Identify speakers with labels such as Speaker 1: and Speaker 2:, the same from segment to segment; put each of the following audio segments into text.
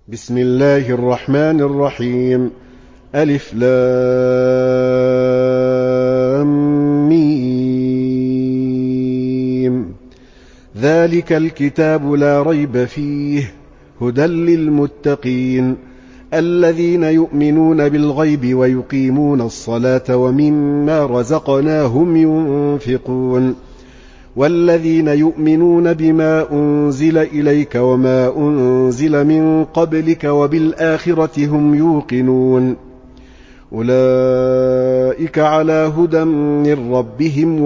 Speaker 1: بسم الله الرحمن الرحيم. ألف لام ميم. ذلك الكتاب لا ريب فيه هدى للمتقين الذين يؤمنون بالغيب ويقيمون الصلاة ومما رزقناهم ينفقون والذين يؤمنون بما أنزل إليك وما أنزل من قبلك وبالآخرة هم يوقنون أولئك على هدى من ربهم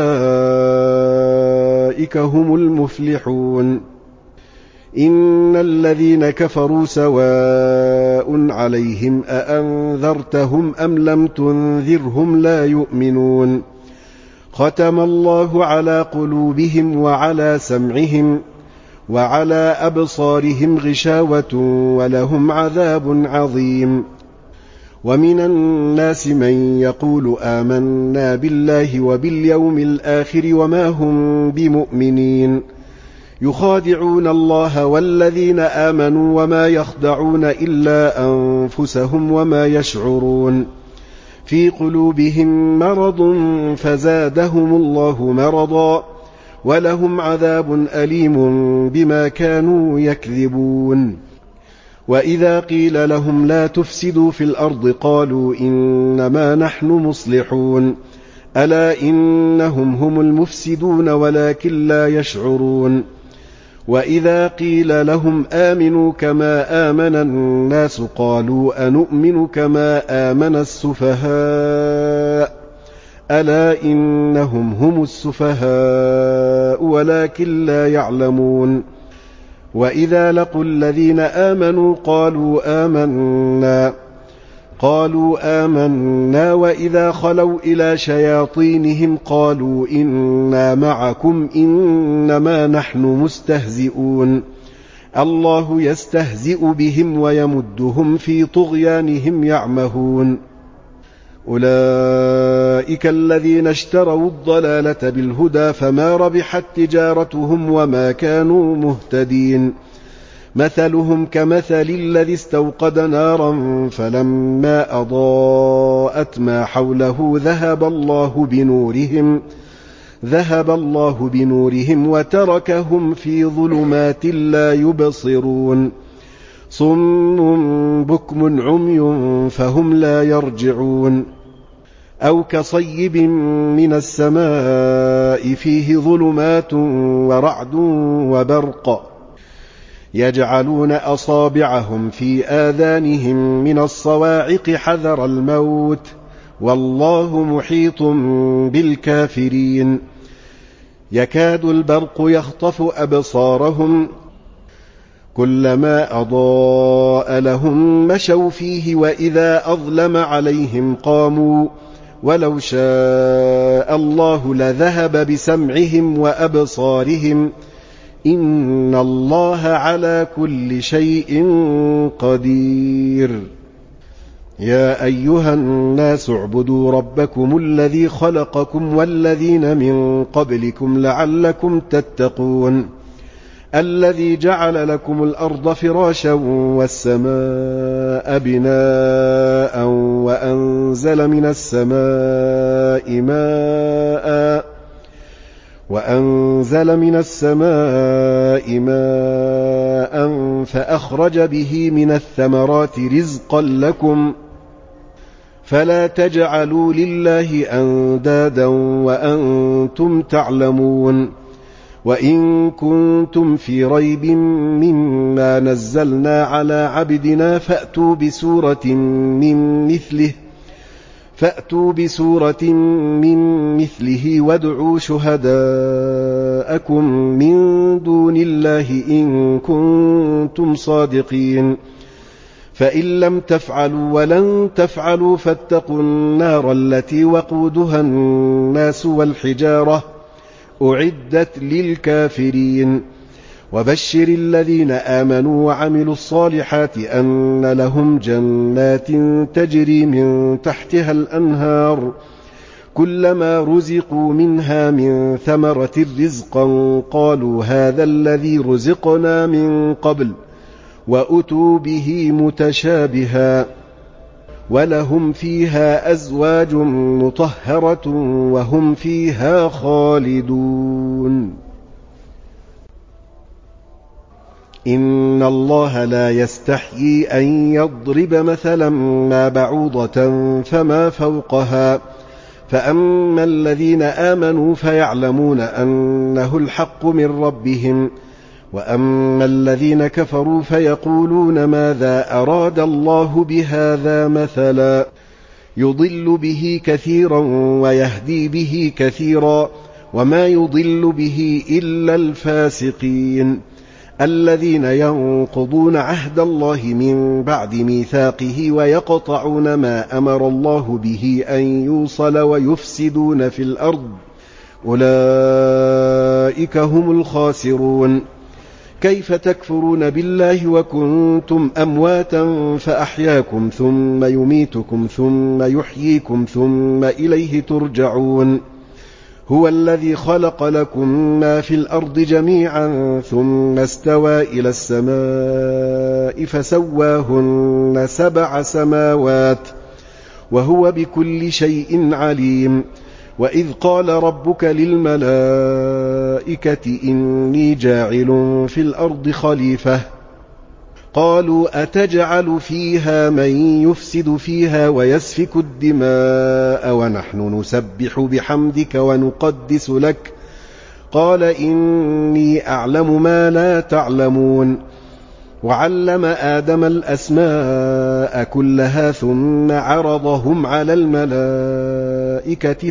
Speaker 1: وأولئك هم المفلحون. إن الذين كفروا سواء عليهم أأنذرتهم أم لم تنذرهم لا يؤمنون ختم الله على قلوبهم وعلى سمعهم وعلى أبصارهم غشاوة ولهم عذاب عظيم. ومن الناس من يقول آمنا بالله وباليوم الآخر وما هم بمؤمنين يخادعون الله والذين آمنوا وما يخدعون إلا أنفسهم وما يشعرون في قلوبهم مرض فزادهم الله مرضا ولهم عذاب أليم بما كانوا يكذبون. وإذا قيل لهم لا تفسدوا في الأرض قالوا إنما نحن مصلحون ألا إنهم هم المفسدون ولكن لا يشعرون. وإذا قيل لهم آمنوا كما آمن الناس قالوا أنؤمن كما آمن السفهاء ألا إنهم هم السفهاء ولكن لا يعلمون. وإذا لقوا الذين آمنوا قالوا آمنا وإذا خلوا إلى شياطينهم قالوا إنا معكم إنما نحن مستهزئون الله يستهزئ بهم ويمدهم في طغيانهم يعمهون. أولئك الذين اشتروا الضلالة بالهدى فما ربحت تجارتهم وما كانوا مهتدين مثلهم كمثل الذي استوقد نارا فلما أضاءت ما حوله ذهب الله بنورهم وتركهم في ظلمات لا يبصرون صم بكم عمي فهم لا يرجعون. أو كصيب من السماء فيه ظلمات ورعد وبرق يجعلون أصابعهم في آذانهم من الصواعق حذر الموت والله محيط بالكافرين. يكاد البرق يخطف أبصارهم كلما أضاء لهم مشوا فيه وإذا أظلم عليهم قاموا ولو شاء الله لذهب بسمعهم وأبصارهم إن الله على كل شيء قدير. يا أيها الناس اعبدوا ربكم الذي خلقكم والذين من قبلكم لعلكم تتقون الذي جعل لكم الأرض فراشا والسماء بناء وأنزل من السماء ماء فأخرج به من الثمرات رزقا لكم فلا تجعلوا لله أندادا وأنتم تعلمون. وإن كنتم في ريب مما نزلنا على عبدنا فأتوا بسورة من مثله وادعوا شهداءكم من دون الله إن كنتم صادقين فإن لم تفعلوا ولن تفعلوا فاتقوا النار التي وقودها الناس والحجارة أعدت للكافرين. وبشر الذين آمنوا وعملوا الصالحات أن لهم جنات تجري من تحتها الأنهار كلما رزقوا منها من ثمرة رزقا قالوا هذا الذي رزقنا من قبل وأتوا به متشابها ولهم فيها أزواج مطهرة وهم فيها خالدون إن الله لا يستحيي أن يضرب مثلا ما بعوضة فما فوقها فأما الذين آمنوا فيعلمون أنه الحق من ربهم وأما الذين كفروا فيقولون ماذا أراد الله بهذا مثلا يضل به كثيرا ويهدي به كثيرا وما يضل به إلا الفاسقين الذين ينقضون عهد الله من بعد ميثاقه ويقطعون ما أمر الله به أن يوصل ويفسدون في الأرض أولئك هم الخاسرون كيف تكفرون بالله وكنتم أمواتا فأحياكم ثم يميتكم ثم يحييكم ثم إليه ترجعون هو الذي خلق لكم ما في الأرض جميعا ثم استوى إلى السماء فسواهن 7 سماوات وهو بكل شيء عليم وإذ قال ربك للملائكة إني جاعل في الأرض خليفة قالوا أتجعل فيها من يفسد فيها ويسفك الدماء ونحن نسبح بحمدك ونقدس لك قال إني أعلم ما لا تعلمون وعلم آدم الأسماء كلها ثم عرضهم على الملائكة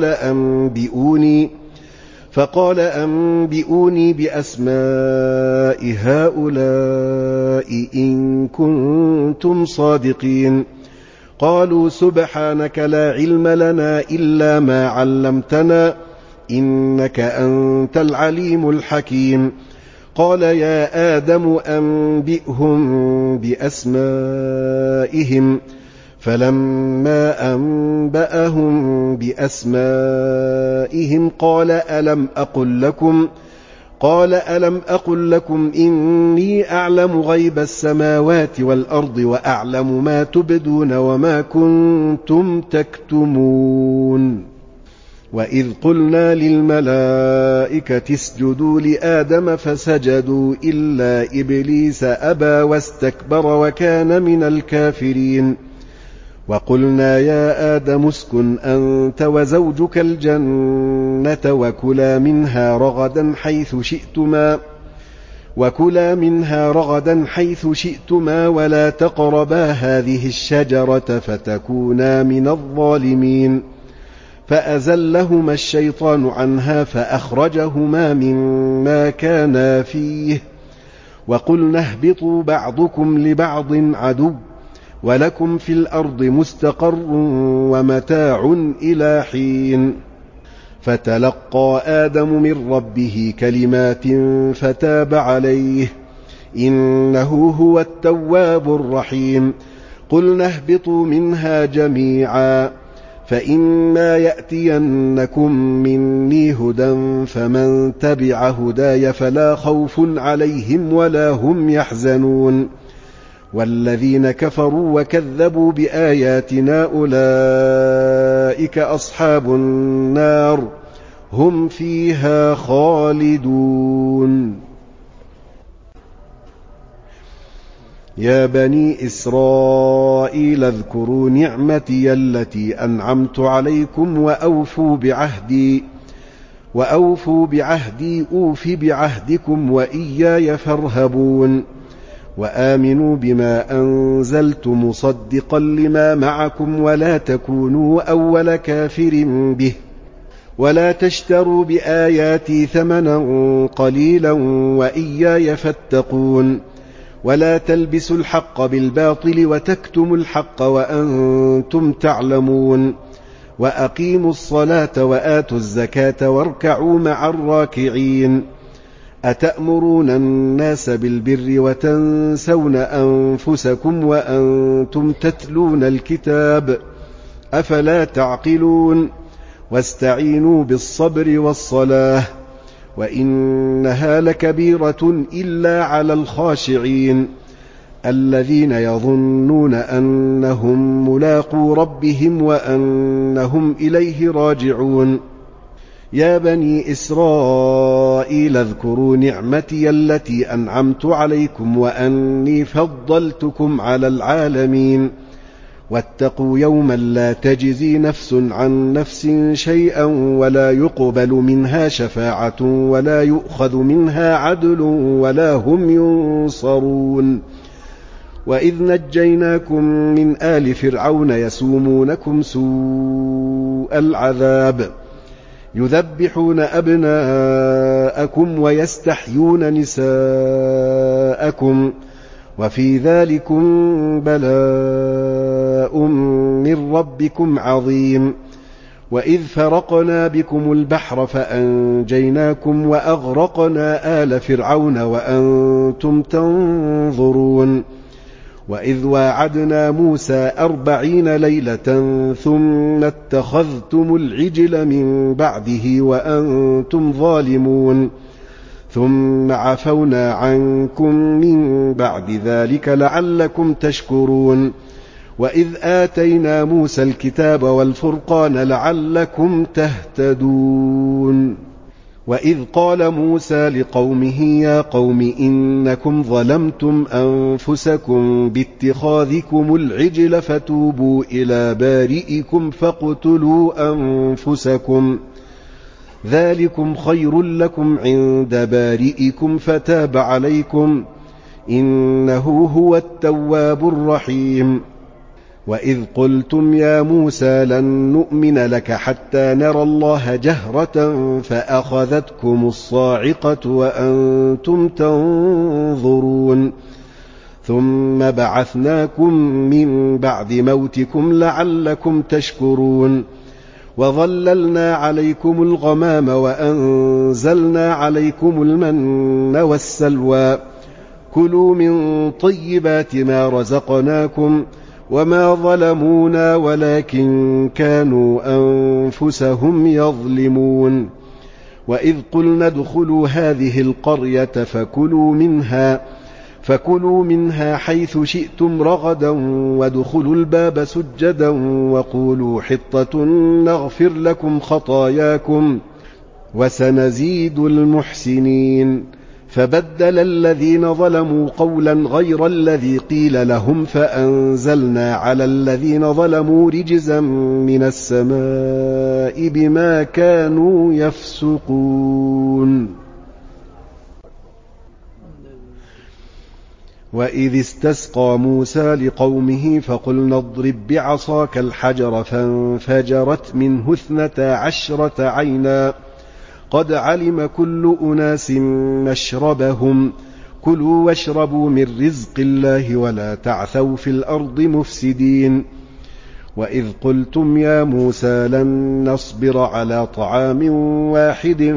Speaker 1: فقال أنبئوني بأسماء هؤلاء إن كنتم صادقين قالوا سبحانك لا علم لنا إلا ما علمتنا إنك أنت العليم الحكيم قال يا آدم أنبئهم بأسمائهم فلما أنبأهم بأسمائهم قال ألم أقل لكم إني أعلم غيب السماوات والأرض وأعلم ما تبدون وما كنتم تكتمون وإذ قلنا للملائكة اسجدوا لآدم فسجدوا إلا إبليس أبى واستكبر وكان من الكافرين وقلنا يا آدم اسكن أنت وزوجك الجنة وكلا منها رغدا حيث شئتما ولا تقربا هذه الشجرة فتكونا من الظالمين فأزلهما الشيطان عنها فأخرجهما مما كانا فيه وقلنا اهبطوا بعضكم لبعض عدو ولكم في الأرض مستقر ومتاع إلى حين فتلقى آدم من ربه كلمات فتاب عليه إنه هو التواب الرحيم قلنا اهبطوا منها جميعا فإما يأتينكم مني هدى فمن تبع هداي فلا خوف عليهم ولا هم يحزنون والذين كفروا وكذبوا بآياتنا أولئك أصحاب النار هم فيها خالدون يا بني إسرائيل اذكروا نعمتي التي أنعمت عليكم وأوفوا بعهدي أوف بعهدكم وإياي فارهبون وآمنوا بما أنزلت مصدقا لما معكم ولا تكونوا أول كافر به ولا تشتروا بآياتي ثمنا قليلا وإياي فاتقون ولا تلبسوا الحق بالباطل وتكتموا الحق وأنتم تعلمون وأقيموا الصلاة وآتوا الزكاة واركعوا مع الراكعين أتأمرون الناس بالبر وتنسون أنفسكم وأنتم تتلون الكتاب أفلا تعقلون واستعينوا بالصبر والصلاة وإنها لكبيرة إلا على الخاشعين الذين يظنون أنهم ملاقو ربهم وأنهم إليه راجعون يا بني إسرائيل اذكروا نعمتي التي أنعمت عليكم وأني فضلتكم على العالمين واتقوا يوما لا تجزي نفس عن نفس شيئا ولا يقبل منها شفاعة ولا يؤخذ منها عدل ولا هم ينصرون وإذ نجيناكم من آل فرعون يسومونكم سوء العذاب يذبحون أبناءكم ويستحيون نساءكم وفي ذلكم بلاء من ربكم عظيم وإذ فرقنا بكم البحر فأنجيناكم وأغرقنا آل فرعون وأنتم تنظرون وإذ واعدنا موسى 40 ليلة ثم اتخذتم العجل من بعده وأنتم ظالمون ثم عفونا عنكم من بعد ذلك لعلكم تشكرون وإذ آتينا موسى الكتاب والفرقان لعلكم تهتدون وإذ قال موسى لقومه يا قوم إنكم ظلمتم أنفسكم باتخاذكم العجل فتوبوا إلى بارئكم فاقتلوا أنفسكم ذلكم خير لكم عند بارئكم فتاب عليكم إنه هو التواب الرحيم وإذ قلتم يا موسى لن نؤمن لك حتى نرى الله جهرة فأخذتكم الصاعقة وأنتم تنظرون ثم بعثناكم من بعد موتكم لعلكم تشكرون وظللنا عليكم الغمام وأنزلنا عليكم المن والسلوى كلوا من طيبات ما رزقناكم وما ظلمونا ولكن كانوا أنفسهم يظلمون وإذ قلنا ادخلوا هذه القرية فكلوا منها حيث شئتم رغدا وادخلوا الباب سجدا وقولوا حطة نغفر لكم خطاياكم وسنزيد المحسنين فبدل الذين ظلموا قولا غير الذي قيل لهم فأنزلنا على الذين ظلموا رجزا من السماء بما كانوا يفسقون وإذ استسقى موسى لقومه فقلنا اضرب بعصاك الحجر فانفجرت منه 12 عينا قد علم كل أناس مشربهم كلوا واشربوا من رزق الله ولا تعثوا في الأرض مفسدين وإذ قلتم يا موسى لن نصبر على طعام واحد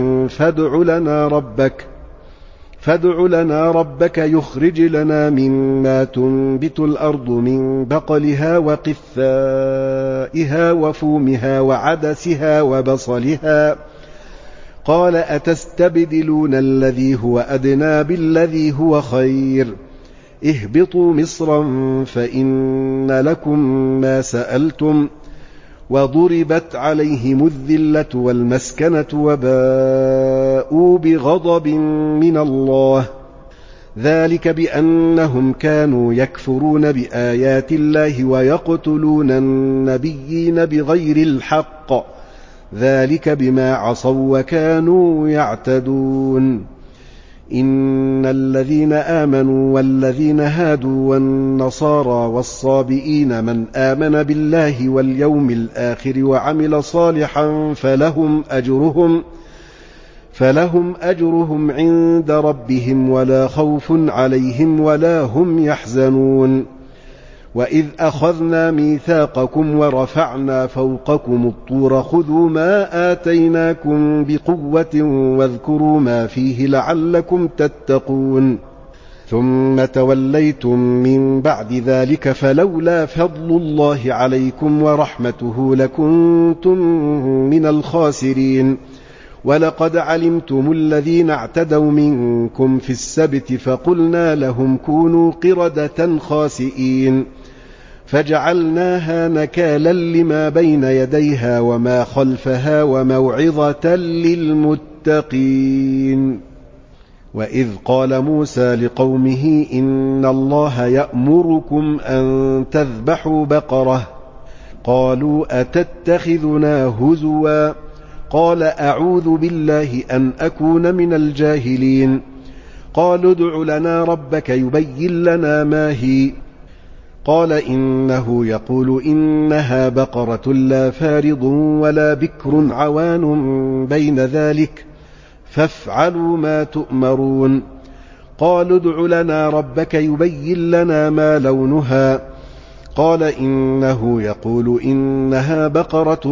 Speaker 1: فادع لنا ربك يخرج لنا مما تنبت الأرض من بقلها وقثائها وفومها وعدسها وبصلها قال أتستبدلون الذي هو أدنى بالذي هو خير اهبطوا مصرا فإن لكم ما سألتم وضربت عليهم الذلة والمسكنة وباءوا بغضب من الله ذلك بأنهم كانوا يكفرون بآيات الله ويقتلون النبيين بغير الحق ذلك بما عصوا وكانوا يعتدون إن الذين آمنوا والذين هادوا والنصارى والصابئين من آمن بالله واليوم الآخر وعمل صالحا فلهم أجرهم عند ربهم ولا خوف عليهم ولا هم يحزنون وإذ أخذنا ميثاقكم ورفعنا فوقكم الطور خذوا ما آتيناكم بقوة واذكروا ما فيه لعلكم تتقون ثم توليتم من بعد ذلك فلولا فضل الله عليكم ورحمته لكنتم من الخاسرين ولقد علمتم الذين اعتدوا منكم في السبت فقلنا لهم كونوا قردة خاسئين فجعلناها نكالا لما بين يديها وما خلفها وموعظة للمتقين. وإذ قال موسى لقومه إن الله يأمركم أن تذبحوا بقرة قالوا أتتخذنا هزوا قال أعوذ بالله أن أكون من الجاهلين قالوا ادع لنا ربك يبين لنا ما هي قال إنه يقول إنها بقرة لا فارض ولا بكر عوان بين ذلك فافعلوا ما تؤمرون قالوا ادع لنا ربك يبين لنا ما لونها قال إنه يقول إنها بقرة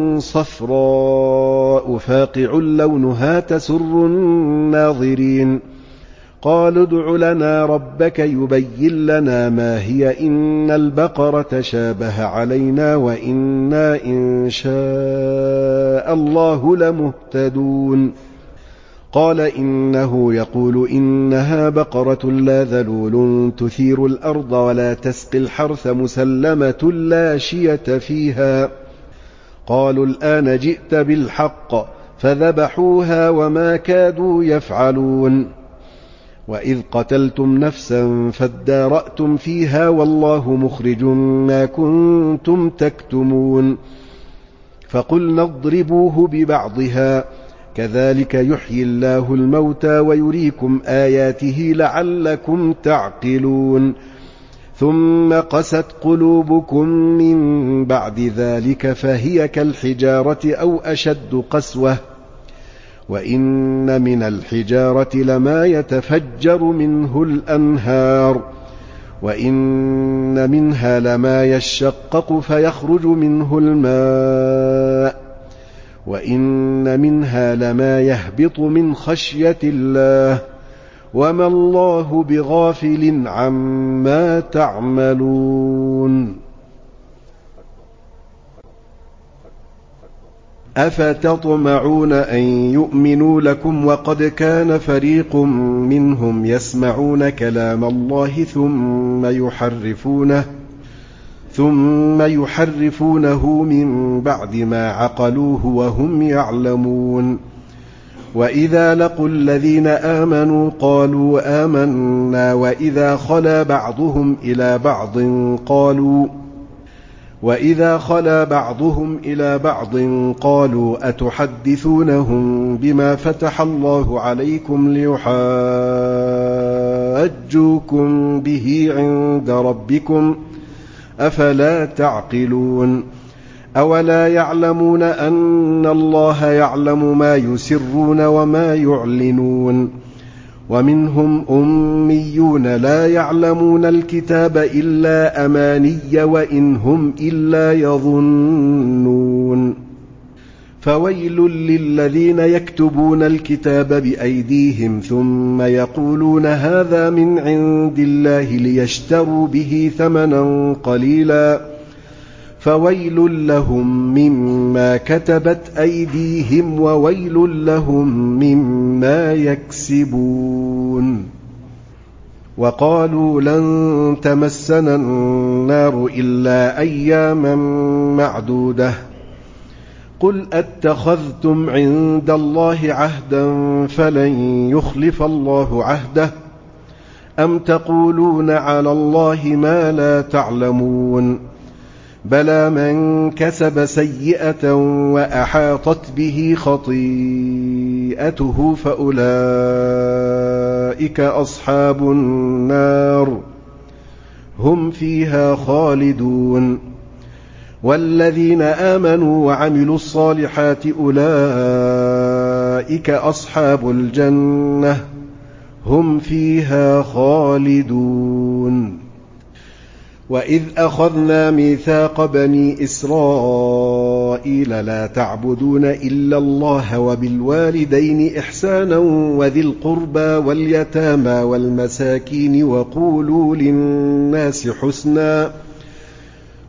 Speaker 1: صفراء فاقع لونها تسر الناظرين قالوا ادع لنا ربك يبين لنا ما هي إن البقرة شابه علينا وإنا إن شاء الله لمهتدون قال إنه يقول إنها بقرة لا ذلول تثير الأرض ولا تسقي الحرث مسلمة لا شية فيها قالوا الآن جئت بالحق فذبحوها وما كادوا يفعلون وإذ قتلتم نفسا فادارأتم فيها والله مخرج ما كنتم تكتمون فقلنا اضربوه ببعضها كذلك يحيي الله الموتى ويريكم آياته لعلكم تعقلون ثم قست قلوبكم من بعد ذلك فهي كالحجارة أو أشد قسوة وإن من الحجارة لما يتفجر منه الأنهار وإن منها لما يشقق فيخرج منه الماء وإن منها لما يهبط من خشية الله وما الله بغافل عما تعملون أفتطمعون أن يؤمنوا لكم وقد كان فريق منهم يسمعون كلام الله ثم يحرفونه من بعد ما عقلوه وهم يعلمون وإذا لقوا الذين آمنوا قالوا آمنا وإذا خلا بعضهم إلى بعض قالوا أتحدثونهم بما فتح الله عليكم ليحاجوكم به عند ربكم أفلا تعقلون أولا يعلمون أن الله يعلم ما يسرون وما يعلنون ومنهم أميون لا يعلمون الكتاب إلا أماني وإن هم إلا يظنون فويل للذين يكتبون الكتاب بأيديهم ثم يقولون هذا من عند الله ليشتروا به ثمنا قليلا فويل لهم مما كتبت أيديهم وويل لهم مما يكسبون وقالوا لن تمسنا النار إلا أياما معدودة قل أتخذتم عند الله عهدا فلن يخلف الله عهده أم تقولون على الله ما لا تعلمون بلى من كسب سيئة وأحاطت به خطيئته فأولئك أصحاب النار هم فيها خالدون والذين آمنوا وعملوا الصالحات أولئك أصحاب الجنة هم فيها خالدون وإذ أخذنا ميثاق بني إسرائيل لا تعبدون إلا الله وبالوالدين إحسانا وذي القربى واليتامى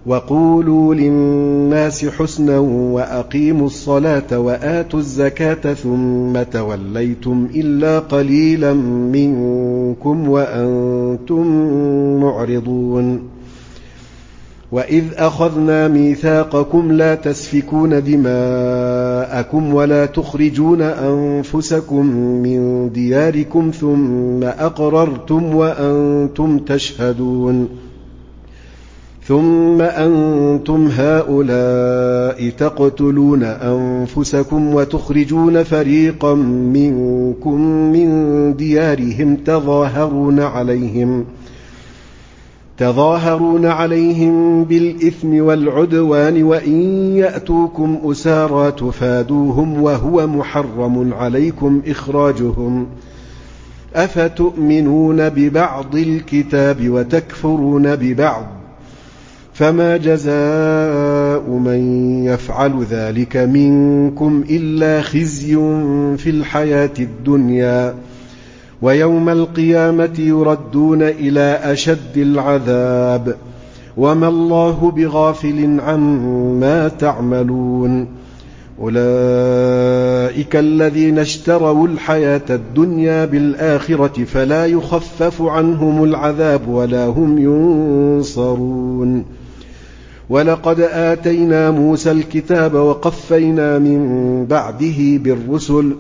Speaker 1: وقولوا للناس حسنا وأقيموا الصلاة وآتوا الزكاة ثم توليتم إلا قليلا منكم وأنتم معرضون وإذ أخذنا ميثاقكم لا تسفكون دماءكم ولا تخرجون أنفسكم من دياركم ثم أقررتم وأنتم تشهدون ثم أنتم هؤلاء تقتلون أنفسكم وتخرجون فريقا منكم من ديارهم تظاهرون عليهم بالإثم والعدوان وإن يأتوكم أسارى تفادوهم وهو محرم عليكم إخراجهم أفتؤمنون ببعض الكتاب وتكفرون ببعض فما جزاء من يفعل ذلك منكم إلا خزي في الحياة الدنيا ويوم القيامة يردون إلى أشد العذاب وما الله بغافل عما تعملون أولئك الذين اشتروا الحياة الدنيا بالآخرة فلا يخفف عنهم العذاب ولا هم ينصرون ولقد آتينا موسى الكتاب وقفينا من بعده بالرسل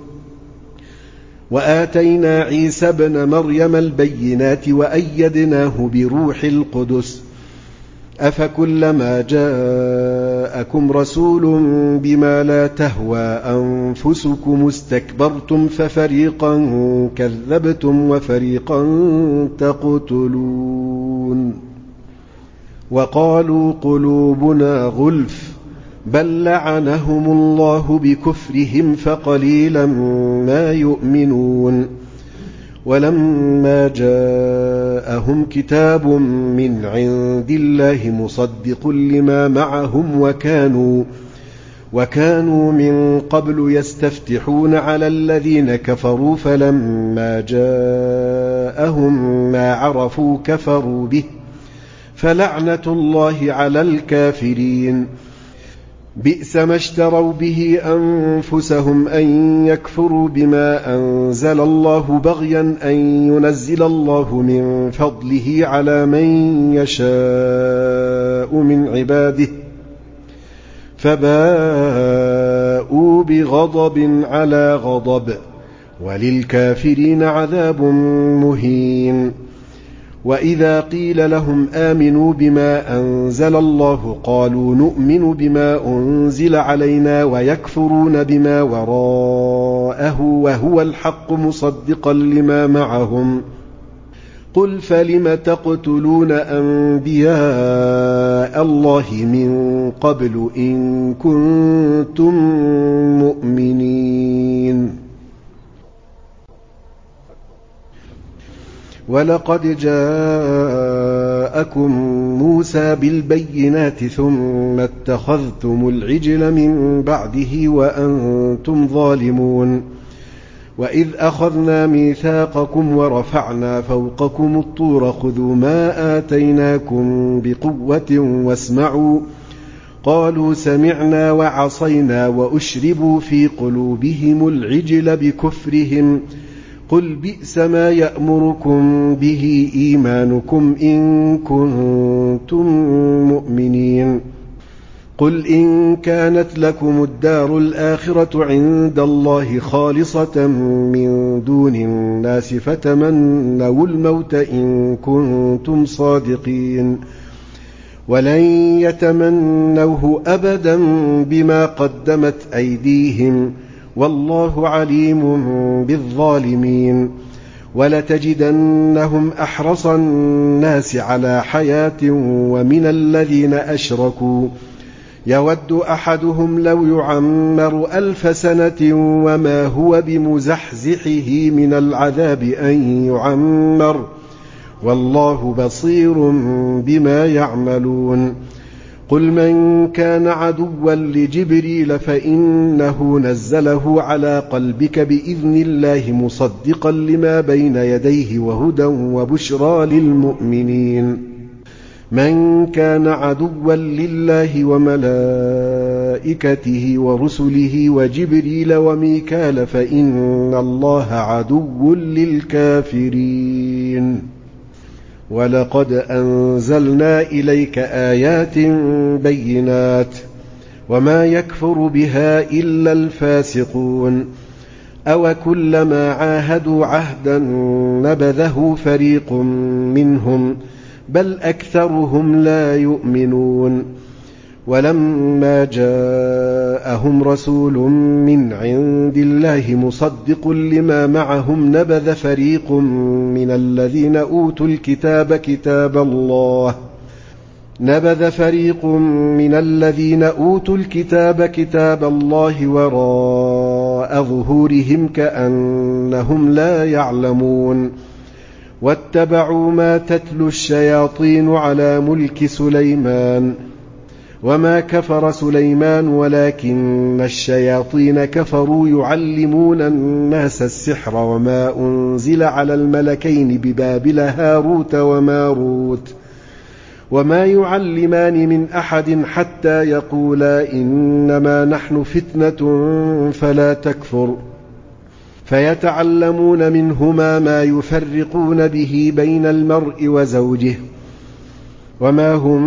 Speaker 1: وآتينا عيسى ابن مريم البينات وأيدناه بروح القدس أفكلما جاءكم رسول بما لا تهوى أنفسكم استكبرتم ففريقا كذبتم وفريقا تقتلون وقالوا قلوبنا غلف بل لعنهم الله بكفرهم فقليلا ما يؤمنون ولما جاءهم كتاب من عند الله مصدق لما معهم وكانوا من قبل يستفتحون على الذين كفروا فلما جاءهم ما عرفوا كفروا به فلعنة الله على الكافرين بئس ما اشتروا به أنفسهم أن يكفروا بما أنزل الله بغيا أن ينزل الله من فضله على من يشاء من عباده فباءوا بغضب على غضب وللكافرين عذاب مهين وإذا قيل لهم آمنوا بما أنزل الله قالوا نؤمن بما أنزل علينا ويكفرون بما وراءه وهو الحق مصدقا لما معهم قل فلم تقتلون أنبياء الله من قبل إن كنتم مؤمنين ولقد جاءكم موسى بالبينات ثم اتخذتم العجل من بعده وأنتم ظالمون وإذ أخذنا ميثاقكم ورفعنا فوقكم الطور خذوا ما آتيناكم بقوة واسمعوا قالوا سمعنا وعصينا وأشربوا في قلوبهم العجل بكفرهم قل بئس ما يأمركم به إيمانكم إن كنتم مؤمنين قل إن كانت لكم الدار الآخرة عند الله خالصة من دون الناس فتمنوا الموت إن كنتم صادقين ولن يتمنوه أبدا بما قدمت أيديهم والله عليم بالظالمين ولتجدنهم أحرص الناس على حياة ومن الذين أشركوا يود أحدهم لو يعمر 1000 سنة وما هو بمزحزحه من العذاب أن يعمر والله بصير بما يعملون قل من كان عدوا لجبريل فإنه نزله على قلبك بإذن الله مصدقا لما بين يديه وهدى وبشرى للمؤمنين من كان عدوا لله وملائكته ورسله وجبريل وميكال فإن الله عدو للكافرين ولقد أنزلنا إليك آيات بينات وما يكفر بها إلا الفاسقون أوكلما عاهدوا عهدا نبذه فريق منهم بل أكثرهم لا يؤمنون ولما جاءهم رسول من عند الله مصدق لما معهم نبذ فريق من الذين أوتوا الكتاب كتاب الله وراء ظهورهم كأنهم لا يعلمون واتبعوا ما تتلو الشياطين على ملك سليمان وما كفر سليمان ولكن الشياطين كفروا يعلمون الناس السحر وما أنزل على الملكين ببابل هاروت وماروت وما يعلمان من أحد حتى يقولا إنما نحن فتنة فلا تكفر فيتعلمون منهما ما يفرقون به بين المرء وزوجه وما هم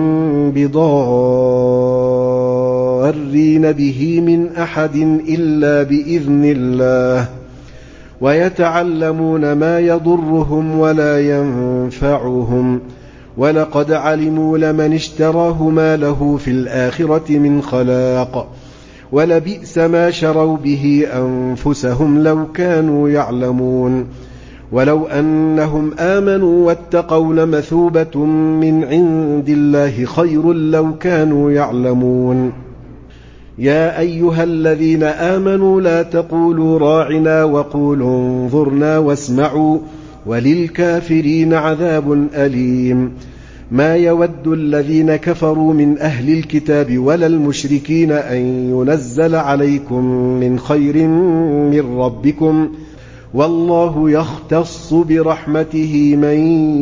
Speaker 1: بضارين به من أحد إلا بإذن الله ويتعلمون ما يضرهم ولا ينفعهم ولقد علموا لمن اشتراه ما له في الآخرة من خلاق ولبئس ما شروا به أنفسهم لو كانوا يعلمون ولو أنهم آمنوا واتقوا لمثوبة من عند الله خير لو كانوا يعلمون يا أيها الذين آمنوا لا تقولوا راعنا وقولوا انظرنا واسمعوا وللكافرين عذاب أليم ما يود الذين كفروا من أهل الكتاب ولا المشركين أن ينزل عليكم من خير من ربكم والله يختص برحمته من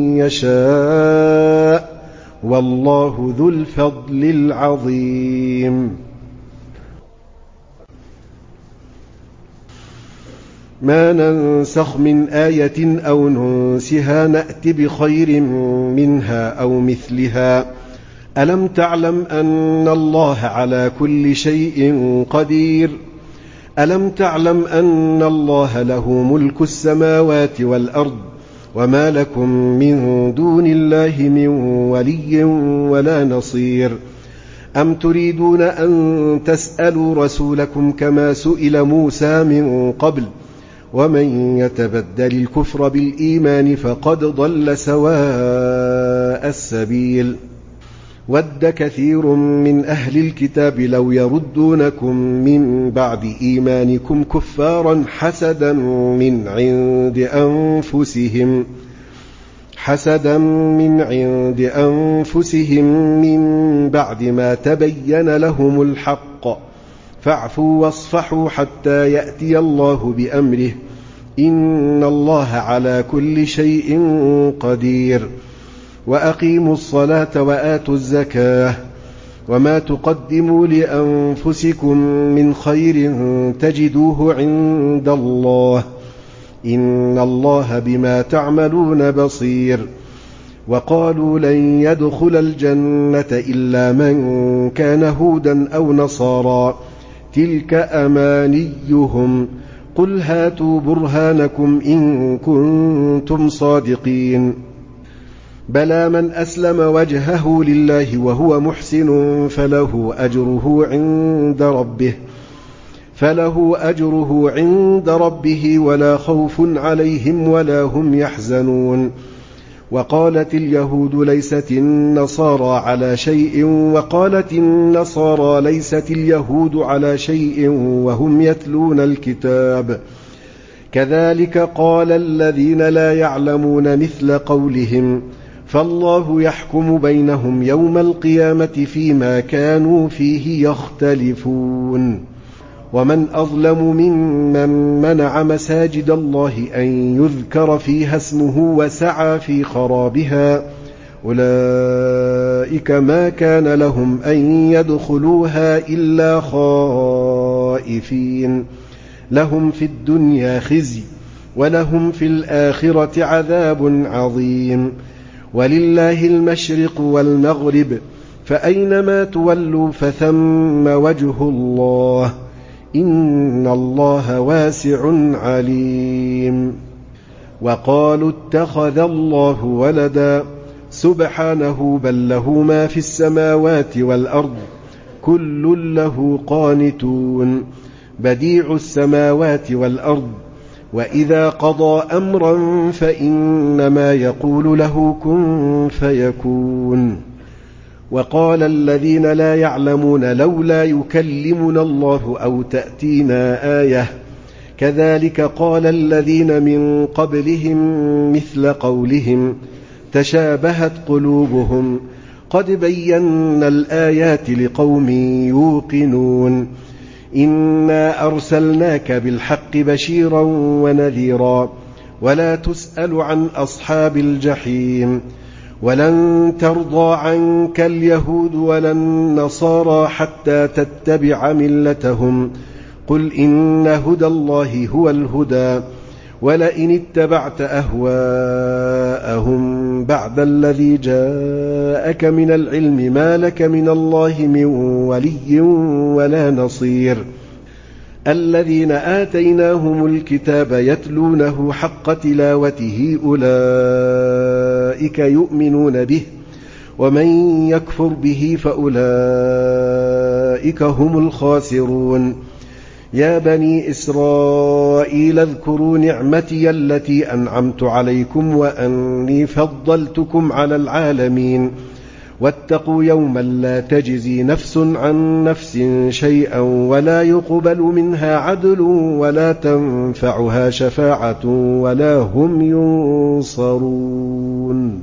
Speaker 1: يشاء والله ذو الفضل العظيم ما ننسخ من آية أو ننسها نأت بخير منها أو مثلها ألم تعلم أن الله على كل شيء قدير ألم تعلم أن الله له ملك السماوات والأرض وما لكم من دون الله من ولي ولا نصير أم تريدون أن تسألوا رسولكم كما سئل موسى من قبل ومن يتبدل الكفر بالإيمان فقد ضل سواء السبيل ود كثير من أهل الكتاب لو يردونكم من بعد إيمانكم كفارا حسدا من عند أنفسهم من بعد ما تبين لهم الحق فاعفوا واصفحوا حتى يأتي الله بأمره إن الله على كل شيء قدير وأقيموا الصلاة وآتوا الزكاة وما تقدموا لأنفسكم من خير تجدوه عند الله إن الله بما تعملون بصير وقالوا لن يدخل الجنة إلا من كان هودا أو نصارى تلك أمانيهم قل هاتوا برهانكم إن كنتم صادقين بلى من أسلم وجهه لله وهو محسن فله أجره عند ربه ولا خوف عليهم ولا هم يحزنون وقالت اليهود ليست النصارى على شيء وقالت النصارى ليست اليهود على شيء وهم يتلون الكتاب كذلك قال الذين لا يعلمون مثل قولهم فالله يحكم بينهم يوم القيامة فيما كانوا فيه يختلفون ومن أظلم ممن منع مساجد الله أن يذكر فيها اسمه وسعى في خرابها أولئك أولئك ما كان لهم أن يدخلوها إلا خائفين لهم في الدنيا خزي ولهم في الآخرة عذاب عظيم ولله المشرق والمغرب فأينما تولوا فثم وجه الله إن الله واسع عليم وقالوا اتخذ الله ولدا سبحانه بل له ما في السماوات والأرض كل له قانتون بديع السماوات والأرض وإذا قضى أمرا فإنما يقول له كن فيكون وقال الذين لا يعلمون لولا يكلمنا الله أو تأتينا آية كذلك قال الذين من قبلهم مثل قولهم تشابهت قلوبهم قد بينا الآيات لقوم يوقنون إنا أرسلناك بالحق بشيرا ونذيرا ولا تسأل عن أصحاب الجحيم ولن ترضى عنك اليهود ولا النصارى حتى تتبع ملتهم قل إن هدى الله هو الهدى ولئن اتبعت أهواءهم بعد الذي جاءك من العلم ما لك من الله من ولي ولا نصير الذين آتيناهم الكتاب يتلونه حق تلاوته أولئك يؤمنون به ومن يكفر به فأولئك هم الخاسرون يا بني إسرائيل اذكروا نعمتي التي أنعمت عليكم وأني فضلتكم على العالمين واتقوا يوما لا تجزي نفس عن نفس شيئا ولا يقبل منها عدل ولا تنفعها شفاعة ولا هم ينصرون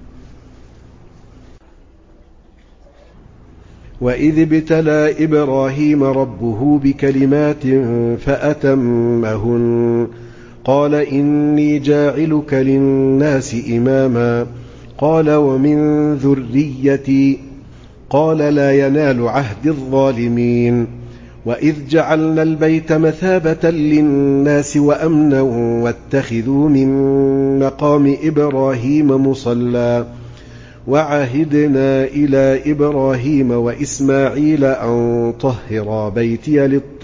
Speaker 1: وإذ ابتلى إبراهيم ربه بكلمات فأتمهن قال إني جاعلك للناس إماما قال ومن ذريتي قال لا ينال عهد الظالمين وإذ جعلنا البيت مثابة للناس وأمنا واتخذوا من مقام إبراهيم مصلى وعهدنا إلى إبراهيم وإسماعيل أن طهرا بيتي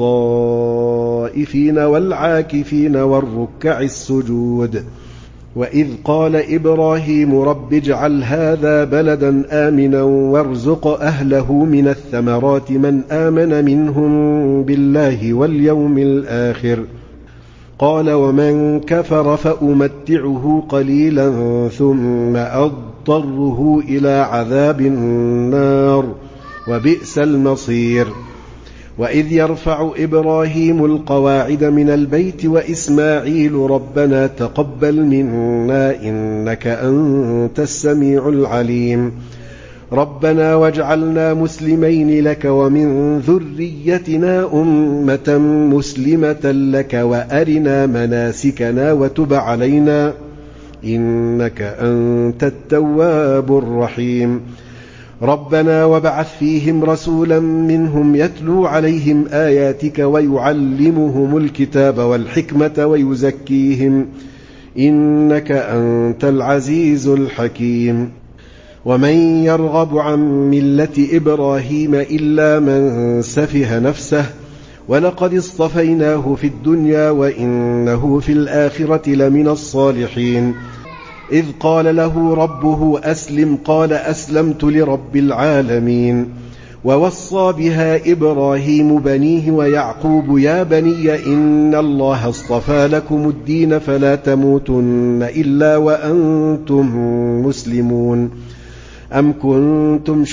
Speaker 1: للطائفين والعاكفين والركع السجود وإذ قال إبراهيم رب اجعل هذا بلدا آمنا وارزق أهله من الثمرات من آمن منهم بالله واليوم الآخر قال ومن كفر فأمتعه قليلا ثم أضطره إلى عذاب النار وبئس المصير وإذ يرفع إبراهيم القواعد من البيت وإسماعيل ربنا تقبل منا إنك أنت السميع العليم ربنا واجعلنا مسلمين لك ومن ذريتنا أمة مسلمة لك وأرنا مناسكنا وتب علينا إنك أنت التواب الرحيم ربنا وابعث فيهم رسولا منهم يتلو عليهم آياتك ويعلمهم الكتاب والحكمة ويزكيهم إنك أنت العزيز الحكيم ومن يرغب عن ملة إبراهيم إلا من سفه نفسه ولقد اصطفيناه في الدنيا وإنه في الآخرة لمن الصالحين إذ قال له ربه أسلم قال أسلمت لرب العالمين ووصى بها إبراهيم بنيه ويعقوب يا بني إن الله اصطفى لكم الدين فلا تموتن إلا وأنتم مسلمون أم كنتم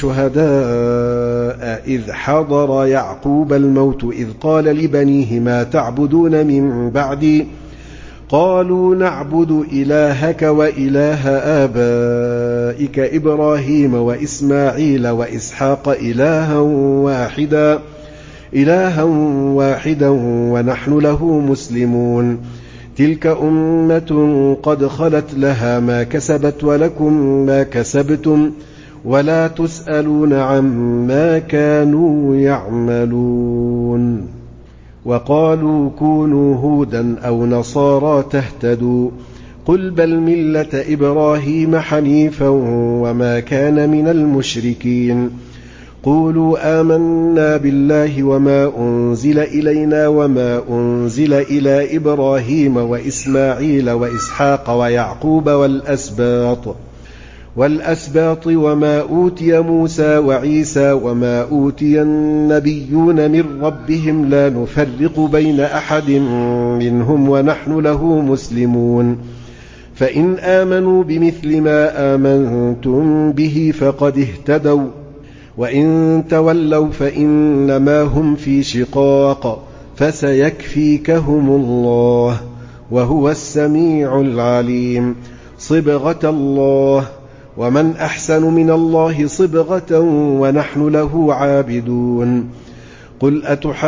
Speaker 1: شهداء إذ حضر يعقوب الموت إذ قال لبنيه ما تعبدون من بعدي قالوا نعبد إلهك وإله آبائك إبراهيم وإسماعيل وإسحاق إلها واحدا ونحن له مسلمون تلك أمة قد خلت لها ما كسبت ولكم ما كسبتم ولا تسألون عما كانوا يعملون. وقالوا كونوا هودا أو نصارى تهتدوا قل بل ملة إبراهيم حنيفا وما كان من المشركين. قولوا آمنا بالله وما أنزل إلينا وما أنزل إلى إبراهيم وإسماعيل وإسحاق ويعقوب والأسباط وما أوتي موسى وعيسى وما أوتي النبيون من ربهم لا نفرق بين أحد منهم ونحن له مسلمون. فإن آمنوا بمثل ما آمنتم به فقد اهتدوا وإن تولوا فإنما هم في شقاق فسيكفيكهم الله وهو السميع العليم. صبغة الله ومن أحسن من الله صبغة ونحن له عابدون. قل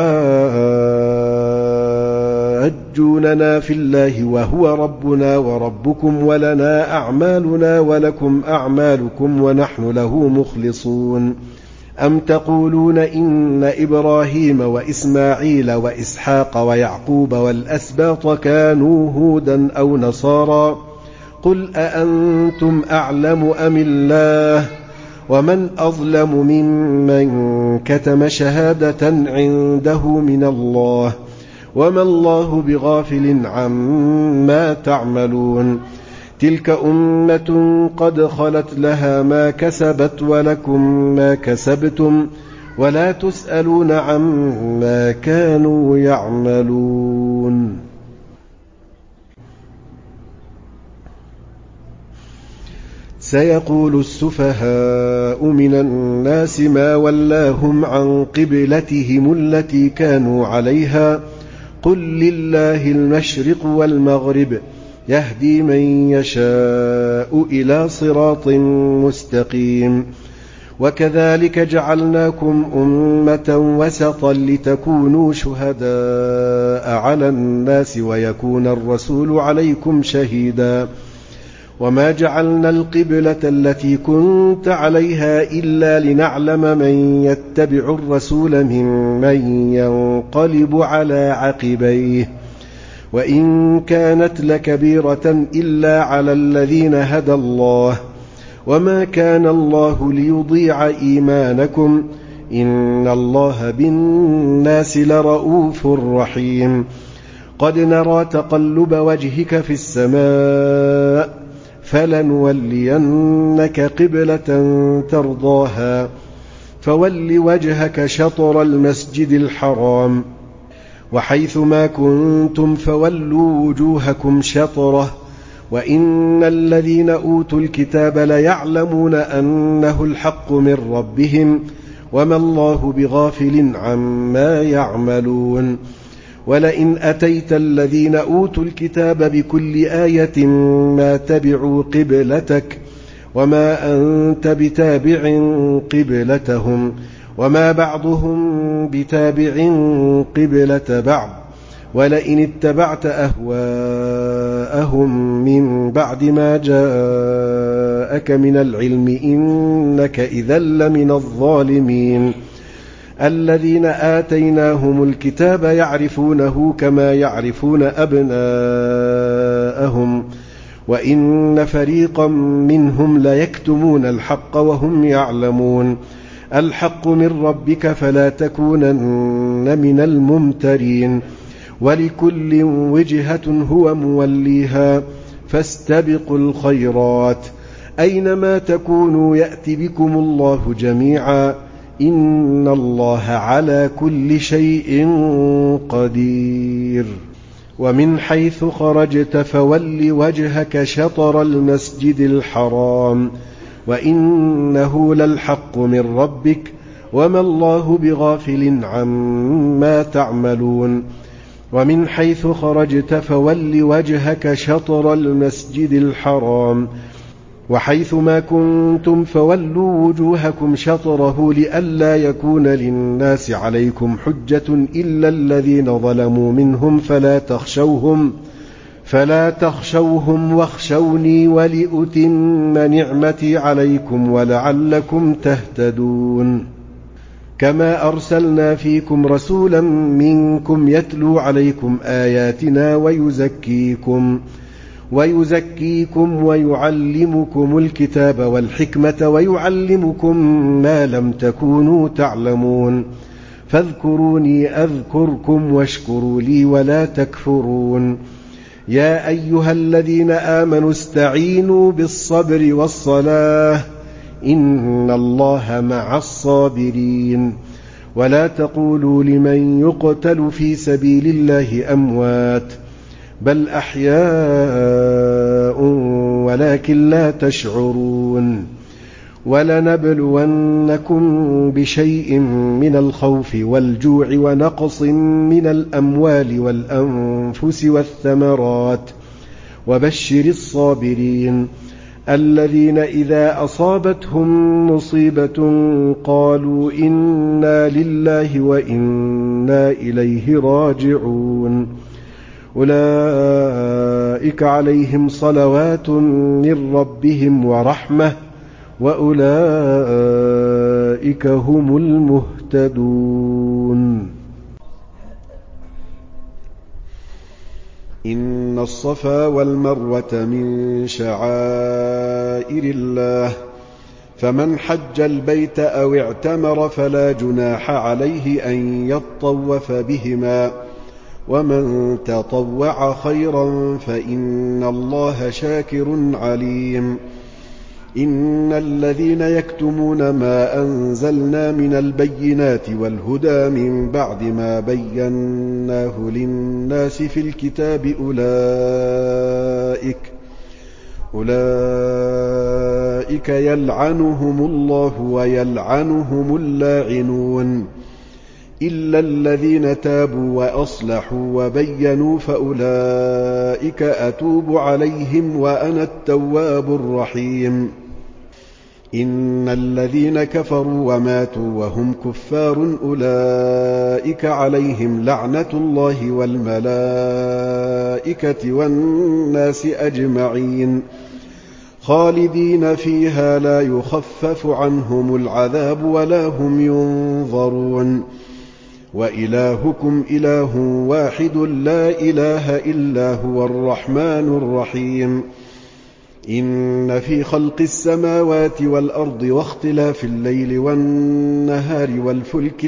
Speaker 1: أتحاجوننا في الله وهو ربنا وربكم ولنا أعمالنا ولكم أعمالكم ونحن له مخلصون. أم تقولون إن إبراهيم وإسماعيل وإسحاق ويعقوب والأسباط كانوا هودا أو نصارى قل أأنتم أعلم أم الله ومن أظلم ممن كتم شهادة عنده من الله وما الله بغافل عما تعملون. تلك أمة قد خلت لها ما كسبت ولكم ما كسبتم ولا تسألون عما كانوا يعملون. سيقول السفهاء من الناس ما ولاهم عن قبلتهم التي كانوا عليها قل لله المشرق والمغرب يهدي من يشاء إلى صراط مستقيم. وكذلك جعلناكم أمة وسطا لتكونوا شهداء على الناس ويكون الرسول عليكم شهيدا. وما جعلنا القبلة التي كنت عليها إلا لنعلم من يتبع الرسول ممن ينقلب على عقبيه وإن كانت لكبيرة إلا على الذين هدى الله وما كان الله ليضيع إيمانكم إن الله بالناس لرؤوف رحيم. قد نرى تقلب وجهك في السماء فلنولينك قبلة ترضاها فول وجهك شطر المسجد الحرام وحيث ما كنتم فولوا وجوهكم شطره وإن الذين أوتوا الكتاب ليعلمون أنه الحق من ربهم وما الله بغافل عما يعملون. ولئن أتيت الذين أوتوا الكتاب بكل آية ما تبعوا قبلتك وما أنت بتابع قبلتهم وما بعضهم بتابع قبلة بعض ولئن اتبعت أهواءهم من بعد ما جاءك من العلم إنك إذا لمن الظالمين. الذين آتيناهم الكتاب يعرفونه كما يعرفون أبناءهم وإن فريقا منهم ليكتمون الحق وهم يعلمون. الحق من ربك فلا تكونن من الممترين. ولكل وجهة هو موليها فاستبقوا الخيرات أينما تكونوا يأتي بكم الله جميعا إن الله على كل شيء قدير. ومن حيث خرجت فول وجهك شطر المسجد الحرام وإنه للحق من ربك وما الله بغافل عما تعملون. ومن حيث خرجت فول وجهك شطر المسجد الحرام وحيث ما كنتم فولوا وجوهكم شطره لئلا يكون للناس عليكم حجة إلا الذين ظلموا منهم فلا تخشوهم واخشوني ولأتم نعمتي عليكم ولعلكم تهتدون كما أرسلنا فيكم رسولا منكم يتلو عليكم آياتنا ويزكيكم ويعلمكم الكتاب والحكمة ويعلمكم ما لم تكونوا تعلمون فاذكروني أذكركم واشكروا لي ولا تكفرون يا أيها الذين آمنوا استعينوا بالصبر والصلاة إن الله مع الصابرين ولا تقولوا لمن يقتل في سبيل الله أموات بل أحياء ولكن لا تشعرون ولنبلونكم بشيء من الخوف والجوع ونقص من الأموال والأنفس والثمرات وبشر الصابرين الذين إذا أصابتهم مصيبة قالوا إنا لله وإنا إليه راجعون أولئك عليهم صلوات من ربهم ورحمة وأولئك هم المهتدون إن الصفا والمروة من شعائر الله فمن حج البيت أو اعتمر فلا جناح عليه أن يطوف بهما ومن تطوع خيرا فإن الله شاكر عليم إن الذين يكتمون ما أنزلنا من البينات والهدى من بعد ما بيناه للناس في الكتاب أولئك يلعنهم الله ويلعنهم اللاعنون إلا الذين تابوا وأصلحوا وبينوا فأولئك أتوب عليهم وأنا التواب الرحيم إن الذين كفروا وماتوا وهم كفار أولئك عليهم لعنة الله والملائكة والناس أجمعين خالدين فيها لا يخفف عنهم العذاب ولا هم ينظرون وإلهكم إله واحد لا إله إلا هو الرحمن الرحيم إن في خلق السماوات والأرض واختلاف الليل والنهار والفلك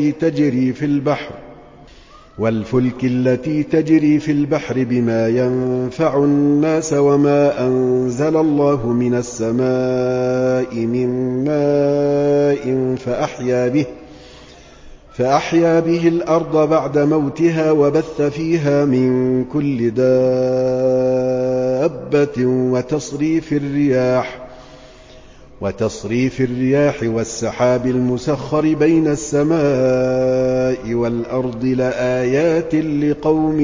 Speaker 1: التي تجري في البحر بما ينفع الناس وما أنزل الله من السماء من ماء فأحيا به الأرض بعد موتها وبث فيها من كل دابة وتصريف الرياح والسحاب المسخر بين السماء والأرض لآيات لقوم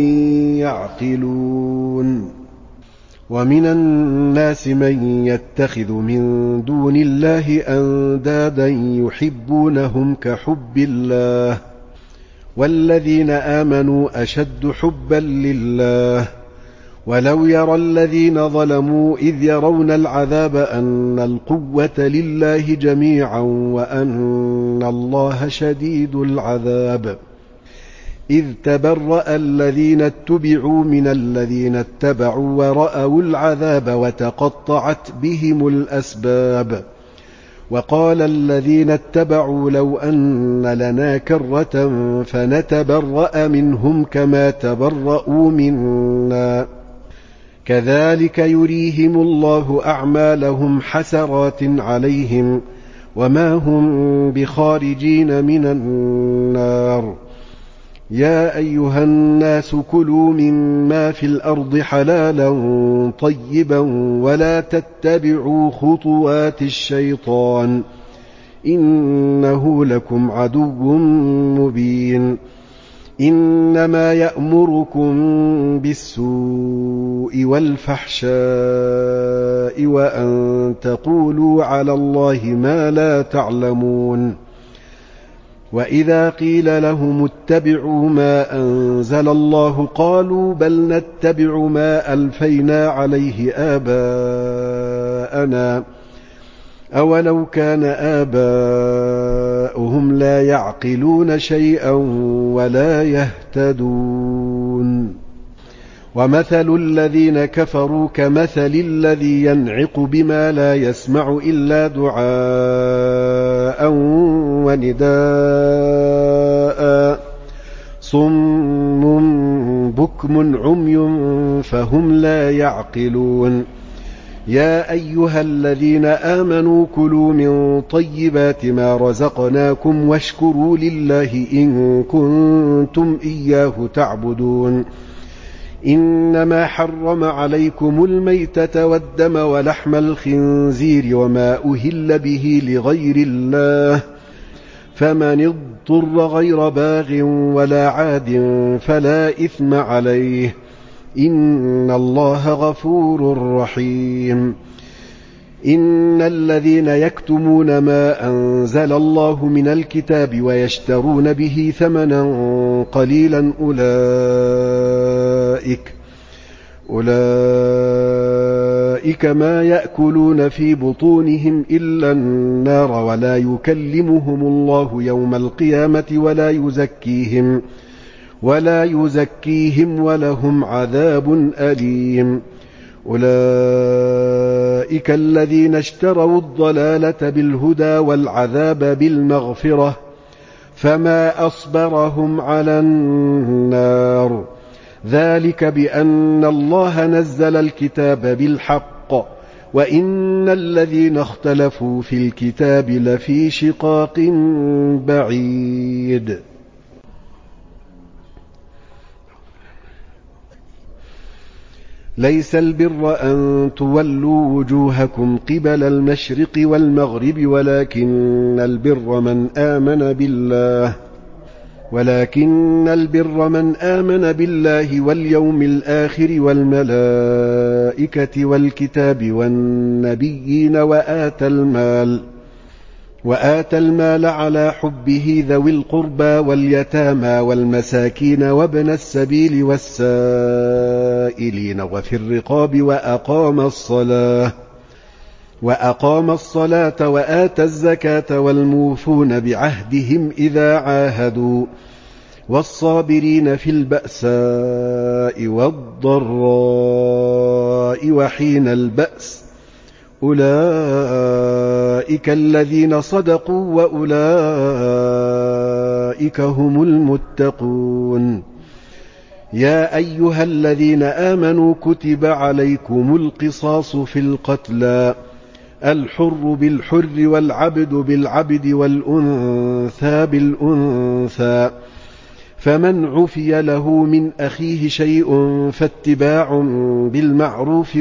Speaker 1: يعقلون ومن الناس من يتخذ من دون الله أندادا يحبونهم كحب الله والذين آمنوا أشد حبا لله ولو يرى الذين ظلموا إذ يرون العذاب أن القوة لله جميعا وأن الله شديد العذاب إذ تبرأ الذين اتبعوا من الذين اتبعوا ورأوا العذاب وتقطعت بهم الأسباب وقال الذين اتبعوا لو أن لنا كرة فنتبرأ منهم كما تبرأوا منا كذلك يريهم الله أعمالهم حسرات عليهم وما هم بخارجين من النار يا أيها الناس كلوا مما في الأرض حلالا طيبا ولا تتبعوا خطوات الشيطان إنه لكم عدو مبين إنما يأمركم بالسوء والفحشاء وأن تقولوا على الله ما لا تعلمون وإذا قيل لهم اتبعوا ما أنزل الله قالوا بل نتبع ما ألفينا عليه آباءنا أولو كان آباؤهم لا يعقلون شيئا ولا يهتدون ومثل الذين كفروا كمثل الذي ينعق بما لا يسمع إلا دعاء ونداء صم بكم عمي فهم لا يعقلون يا أيها الذين آمنوا كلوا من طيبات ما رزقناكم واشكروا لله إن كنتم إياه تعبدون إنما حرم عليكم الميتة والدم ولحم الخنزير وما أهل به لغير الله فمن اضطر غير باغ ولا عاد فلا إثم عليه إن الله غفور رحيم إن الذين يكتمون ما أنزل الله من الكتاب ويشترون به ثمنا قليلا أولئك ما يأكلون في بطونهم إلا النار ولا يكلمهم الله يوم القيامة ولا يزكيهم ولهم عذاب أليم أولئك الذين اشتروا الضلالة بالهدى والعذاب بالمغفرة فما أصبرهم على النار ذلك بأن الله نزل الكتاب بالحق وإن الذين اختلفوا في الكتاب لفي شقاق بعيد ليس البر أن تولوا وجوهكم قبل المشرق والمغرب ولكن البر من آمن بالله واليوم الآخر والملائكة والكتاب والنبيين وآتى المال على حبه ذوي القربى واليتامى والمساكين وابن السبيل والسائلين وفي الرقاب وأقام الصلاة وآتى الزكاة والموفون بعهدهم إذا عاهدوا والصابرين في البأساء والضراء وحين البأس أولئك الذين صدقوا وأولئك هم المتقون يا أيها الذين آمنوا كتب عليكم القصاص في القتلى الحر بالحر والعبد بالعبد والأنثى بالأنثى فمن عفي له من أخيه شيء فاتباع بالمعروف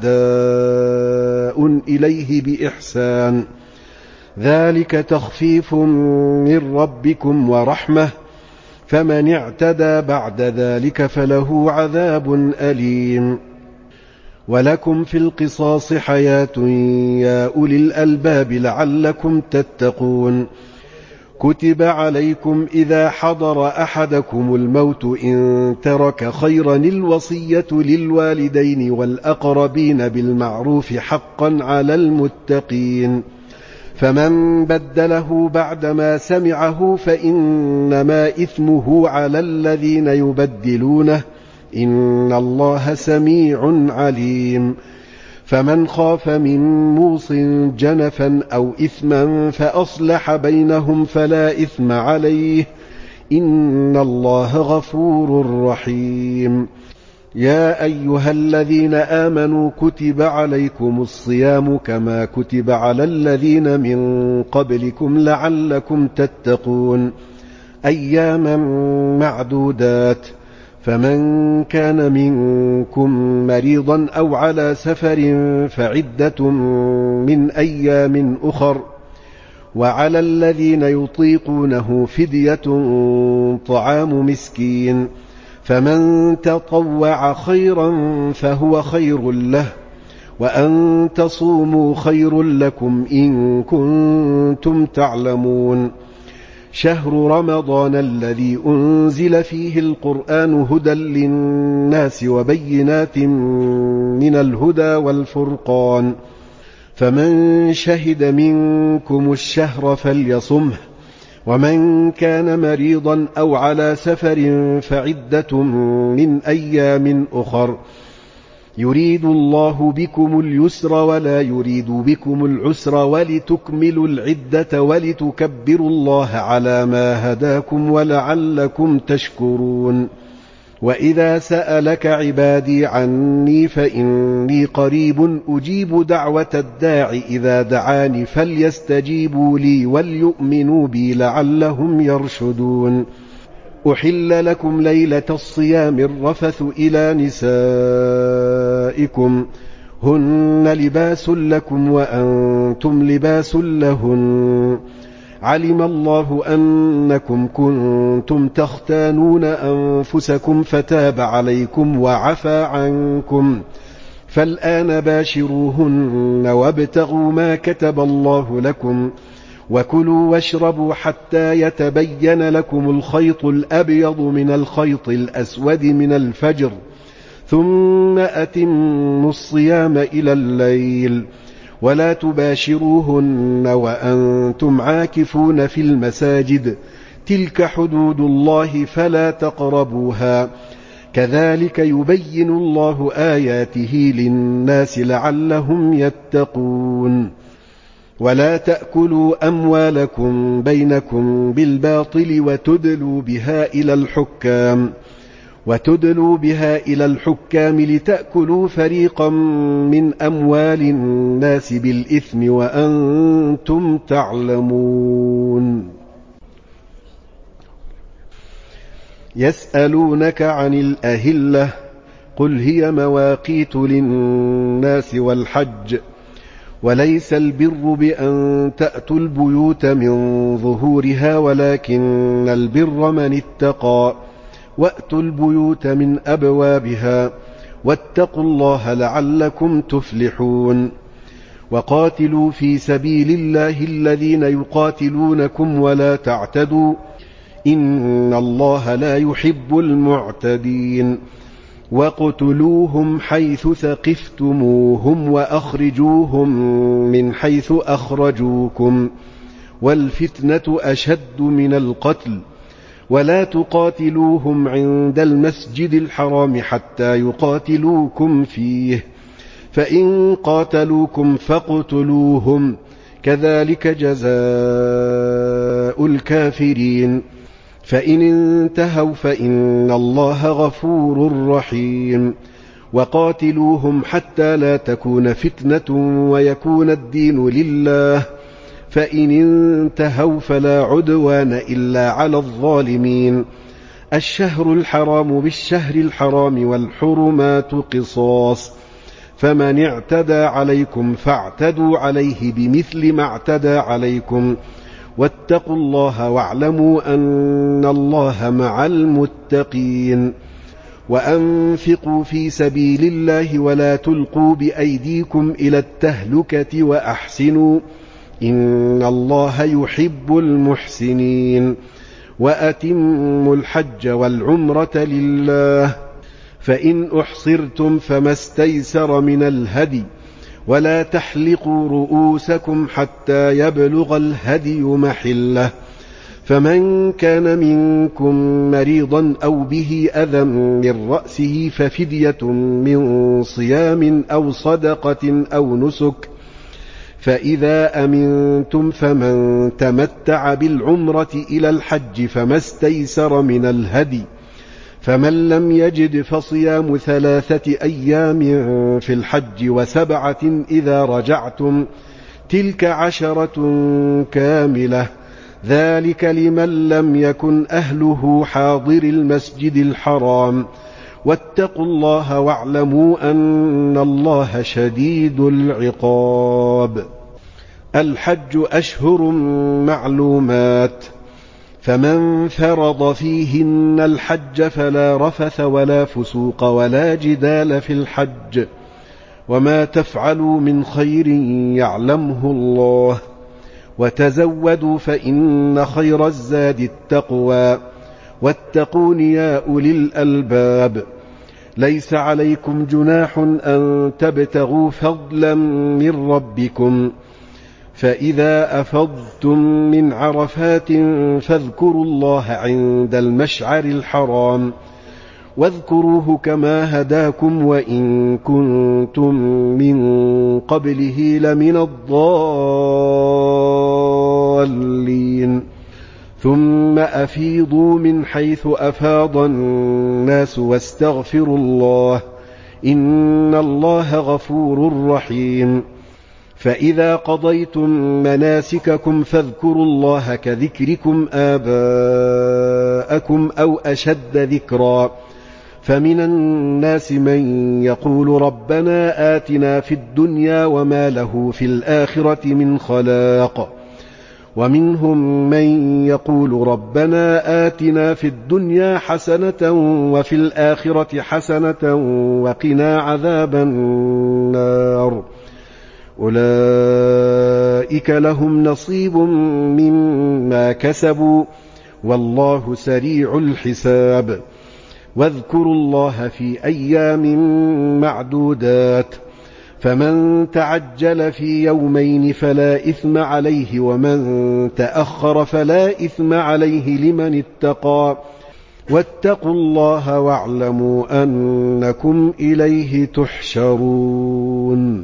Speaker 1: وأداء إليه بإحسان ذلك تخفيف من ربكم ورحمة فمن اعتدى بعد ذلك فله عذاب أليم ولكم في القصاص حياة يا أولي الألباب لعلكم تتقون كتب عليكم إذا حضر أحدكم الموت إن ترك خيرا الوصية للوالدين والأقربين بالمعروف حقا على المتقين فمن بدله بعدما سمعه فإنما إثمه على الذين يبدلونه إن الله سميع عليم فمن خاف من موص جنفا أو إثما فأصلح بينهم فلا إثم عليه إن الله غفور رحيم يا أيها الذين آمنوا كتب عليكم الصيام كما كتب على الذين من قبلكم لعلكم تتقون أياما معدودات فمن كان منكم مريضا أو على سفر فعدة من أيام أخر وعلى الذين يطيقونه فدية طعام مسكين فمن تطوع خيرا فهو خير له وأن تصوموا خير لكم إن كنتم تعلمون شهر رمضان الذي أنزل فيه القرآن هدى للناس وبينات من الهدى والفرقان فمن شهد منكم الشهر فليصمه ومن كان مريضا أو على سفر فعدة من أيام أخر يريد الله بكم اليسر ولا يريد بكم العسر ولتكملوا العدة ولتكبروا الله على ما هداكم ولعلكم تشكرون وإذا سألك عبادي عني فإني قريب أجيب دعوة الداع إذا دعاني فليستجيبوا لي وليؤمنوا بي لعلهم يرشدون أحل لكم ليلة الصيام الرفث إلى نسائكم هن لباس لكم وأنتم لباس لهن علم الله أنكم كنتم تختانون أنفسكم فتاب عليكم وعفى عنكم فالآن باشروهن وابتغوا ما كتب الله لكم وكلوا واشربوا حتى يتبين لكم الخيط الأبيض من الخيط الأسود من الفجر ثم أتموا الصيام إلى الليل ولا تباشروهن وأنتم عاكفون في المساجد تلك حدود الله فلا تقربوها كذلك يبين الله آياته للناس لعلهم يتقون ولا تأكلوا أموالكم بينكم بالباطل وتدلوا بها إلى الحكام لتأكلوا فريقا من أموال الناس بالإثم وأنتم تعلمون يسألونك عن الأهلة قل هي مواقيت للناس والحج وليس البر بأن تأتوا البيوت من ظهورها ولكن البر من اتقى وأتوا البيوت من أبوابها واتقوا الله لعلكم تفلحون وقاتلوا في سبيل الله الذين يقاتلونكم ولا تعتدوا إن الله لا يحب المعتدين وقتلوهم حيث ثقفتموهم وأخرجوهم من حيث أخرجوكم والفتنة أشد من القتل ولا تقاتلوهم عند المسجد الحرام حتى يقاتلوكم فيه فإن قاتلوكم فاقتلوهم كذلك جزاء الكافرين فإن انتهوا فإن الله غفور رحيم وقاتلوهم حتى لا تكون فتنة ويكون الدين لله فإن انتهوا فلا عدوان إلا على الظالمين الشهر الحرام بالشهر الحرام والحرمات قصاص فمن اعتدى عليكم فاعتدوا عليه بمثل ما اعتدى عليكم واتقوا الله واعلموا أن الله مع المتقين وأنفقوا في سبيل الله ولا تلقوا بأيديكم إلى التهلكة وأحسنوا إن الله يحب المحسنين وأتموا الحج والعمرة لله فإن أحصرتم فما استيسر من الهدي ولا تحلقوا رؤوسكم حتى يبلغ الهدي محله فمن كان منكم مريضا أو به أذى من رأسه ففدية من صيام أو صدقة أو نسك فإذا أمنتم فمن تمتع بالعمرة إلى الحج فما استيسر من الهدي فمن لم يجد فصيام 3 أيام في الحج و7 إذا رجعتم تلك 10 كاملة ذلك لمن لم يكن أهله حاضر المسجد الحرام واتقوا الله واعلموا أن الله شديد العقاب الحج أشهر معلومات فمن فرض فيهن الحج فلا رفث ولا فسوق ولا جدال في الحج وما تفعلوا من خير يعلمه الله وتزودوا فإن خير الزاد التقوى واتقون يا أولي الألباب. ليس عليكم جناح أن تبتغوا فضلا من ربكم، فإذا أفضتم من عرفات فاذكروا الله عند المشعر الحرام واذكروه كما هداكم وإن كنتم من قبله لمن الضالين. ثم أفيضوا من حيث أفاض الناس واستغفروا الله إن الله غفور رحيم. فإذا قضيتم مناسككم فاذكروا الله كذكركم آباءكم أو أشد ذكرا. فمن الناس من يقول ربنا آتنا في الدنيا وما له في الآخرة من خلاق، ومنهم من يقول ربنا آتنا في الدنيا حسنة وفي الآخرة حسنة وقنا عذاب النار. أولئك لهم نصيب مما كسبوا والله سريع الحساب. واذكروا الله في أيام معدودات، فمن تعجل في يومين فلا إثم عليه ومن تأخر فلا إثم عليه لمن اتقى. واتقوا الله واعلموا أنكم إليه تحشرون.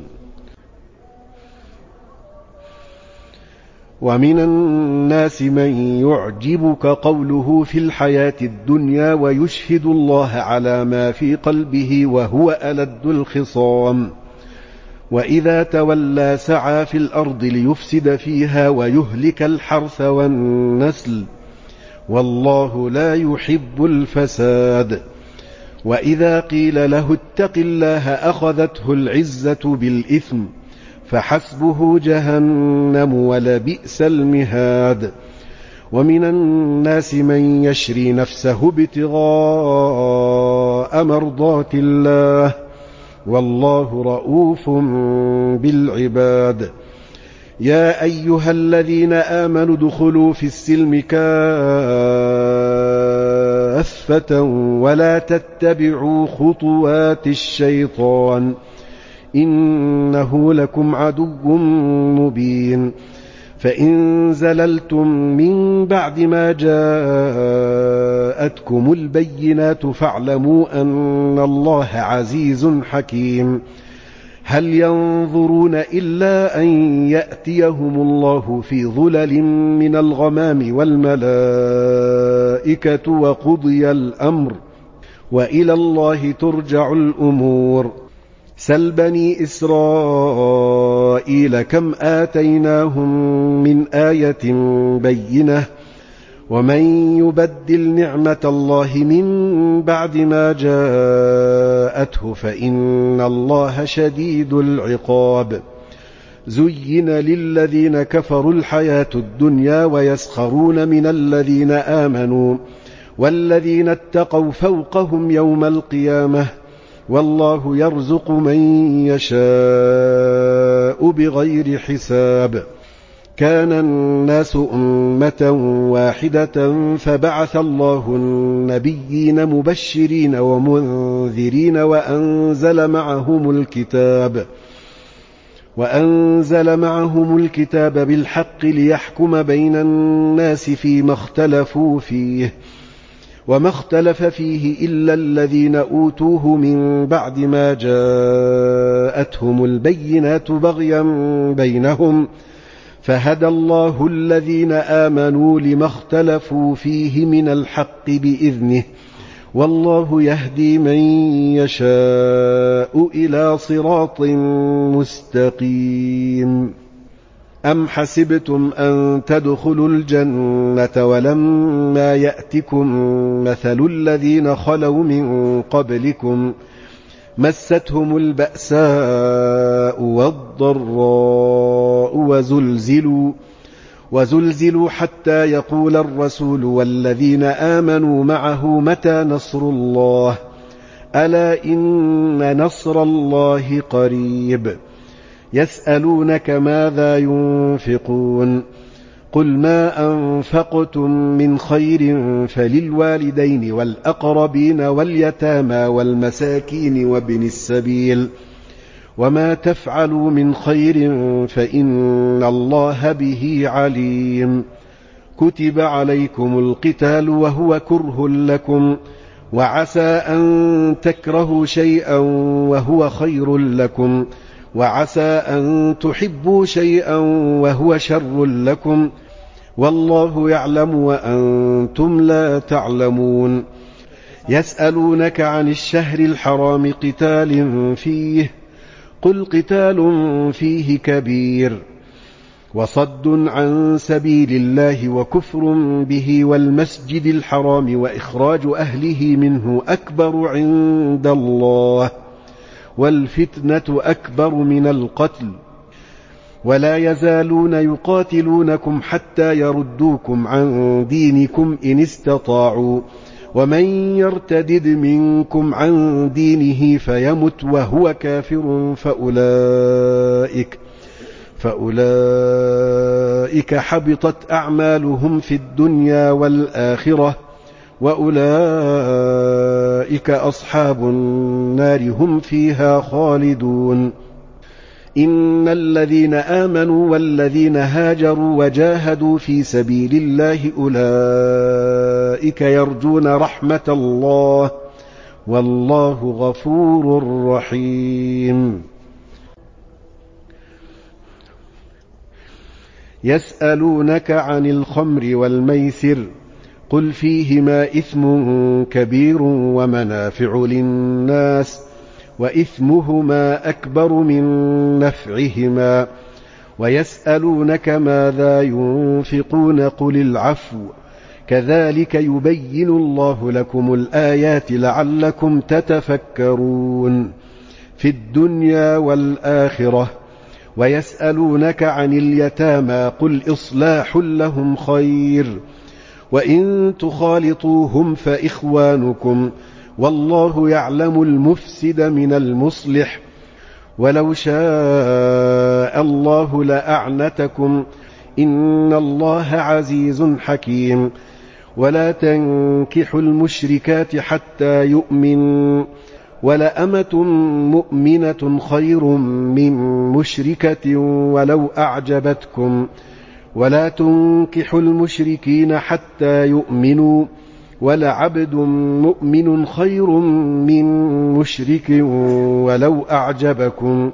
Speaker 1: ومن الناس من يعجبك قوله في الحياة الدنيا ويشهد الله على ما في قلبه وهو ألد الخصام. وإذا تولى سعى في الأرض ليفسد فيها ويهلك الحرث والنسل والله لا يحب الفساد. وإذا قيل له اتق الله أخذته العزة بالإثم فحسبه جهنم ولبئس المهاد. ومن الناس من يشري نفسه ابتغاء مرضات الله والله رؤوف بالعباد. يا أيها الذين آمنوا ادخلوا في السلم كافة ولا تتبعوا خطوات الشيطان إنه لكم عدو مبين. فإن زللتم من بعد ما جاءتكم البينات فاعلموا أن الله عزيز حكيم. هل ينظرون إلا أن يأتيهم الله في ظلل من الغمام والملائكة وقضي الأمر وإلى الله ترجع الأمور. سل بني إسرائيل كم آتيناهم من آية بينة ومن يبدل نعمة الله من بعد ما جاءته فإن الله شديد العقاب. زين للذين كفروا الحياة الدنيا ويسخرون من الذين آمنوا والذين اتقوا فوقهم يوم القيامة والله يرزق من يشاء بغير حساب. كان الناس أمة واحدة فبعث الله النبيين مبشرين ومنذرين وأنزل معهم الكتاب بالحق ليحكم بين الناس فيما اختلفوا فيه وما اختلف فيه إلا الذين أوتوه من بعد ما جاءتهم البينات بغيا بينهم فهدى الله الذين آمنوا لما اختلفوا فيه من الحق بإذنه والله يهدي من يشاء إلى صراط مستقيم. أم حسبتم أن تدخلوا الجنة ولما يأتكم مثل الذين خلوا من قبلكم مستهم البأساء والضراء وزلزلوا حتى يقول الرسول والذين آمنوا معه متى نصر الله ألا إن نصر الله قريب. يسألونك ماذا ينفقون قل ما أنفقتم من خير فللوالدين والأقربين واليتامى والمساكين وابن السبيل وما تفعلوا من خير فإن الله به عليم كتب عليكم القتال وهو كره لكم وعسى أن تكرهوا شيئا وهو خير لكم وعسى أن تحبوا شيئا وهو شر لكم والله يعلم وأنتم لا تعلمون يسألونك عن الشهر الحرام قتال فيه قل قتال فيه كبير وصد عن سبيل الله وكفر به والمسجد الحرام وإخراج أهله منه أكبر عند الله والفتنة أكبر من القتل ولا يزالون يقاتلونكم حتى يردوكم عن دينكم إن استطاعوا ومن يرتدد منكم عن دينه فيمت وهو كافر فأولئك حبطت أعمالهم في الدنيا والآخرة وأولئك أصحاب النار هم فيها خالدون إن الذين آمنوا والذين هاجروا وجاهدوا في سبيل الله أولئك يرجون رحمة الله والله غفور رحيم يسألونك عن الخمر والميسر قل فيهما إثم كبير ومنافع للناس وإثمهما أكبر من نفعهما ويسألونك ماذا ينفقون قل العفو كذلك يبين الله لكم الآيات لعلكم تتفكرون في الدنيا والآخرة ويسألونك عن اليتامى قل إصلاح لهم خير وإن تخالطوهم فإخوانكم والله يعلم المفسد من المصلح ولو شاء الله لأعنتكم إن الله عزيز حكيم ولا تنكحوا المشركات حتى يؤمنوا ولأمة مؤمنة خير من مشركة ولو أعجبتكم ولا تنكحوا المشركين حتى يؤمنوا ولعبد مؤمن خير من مشرك ولو أعجبكم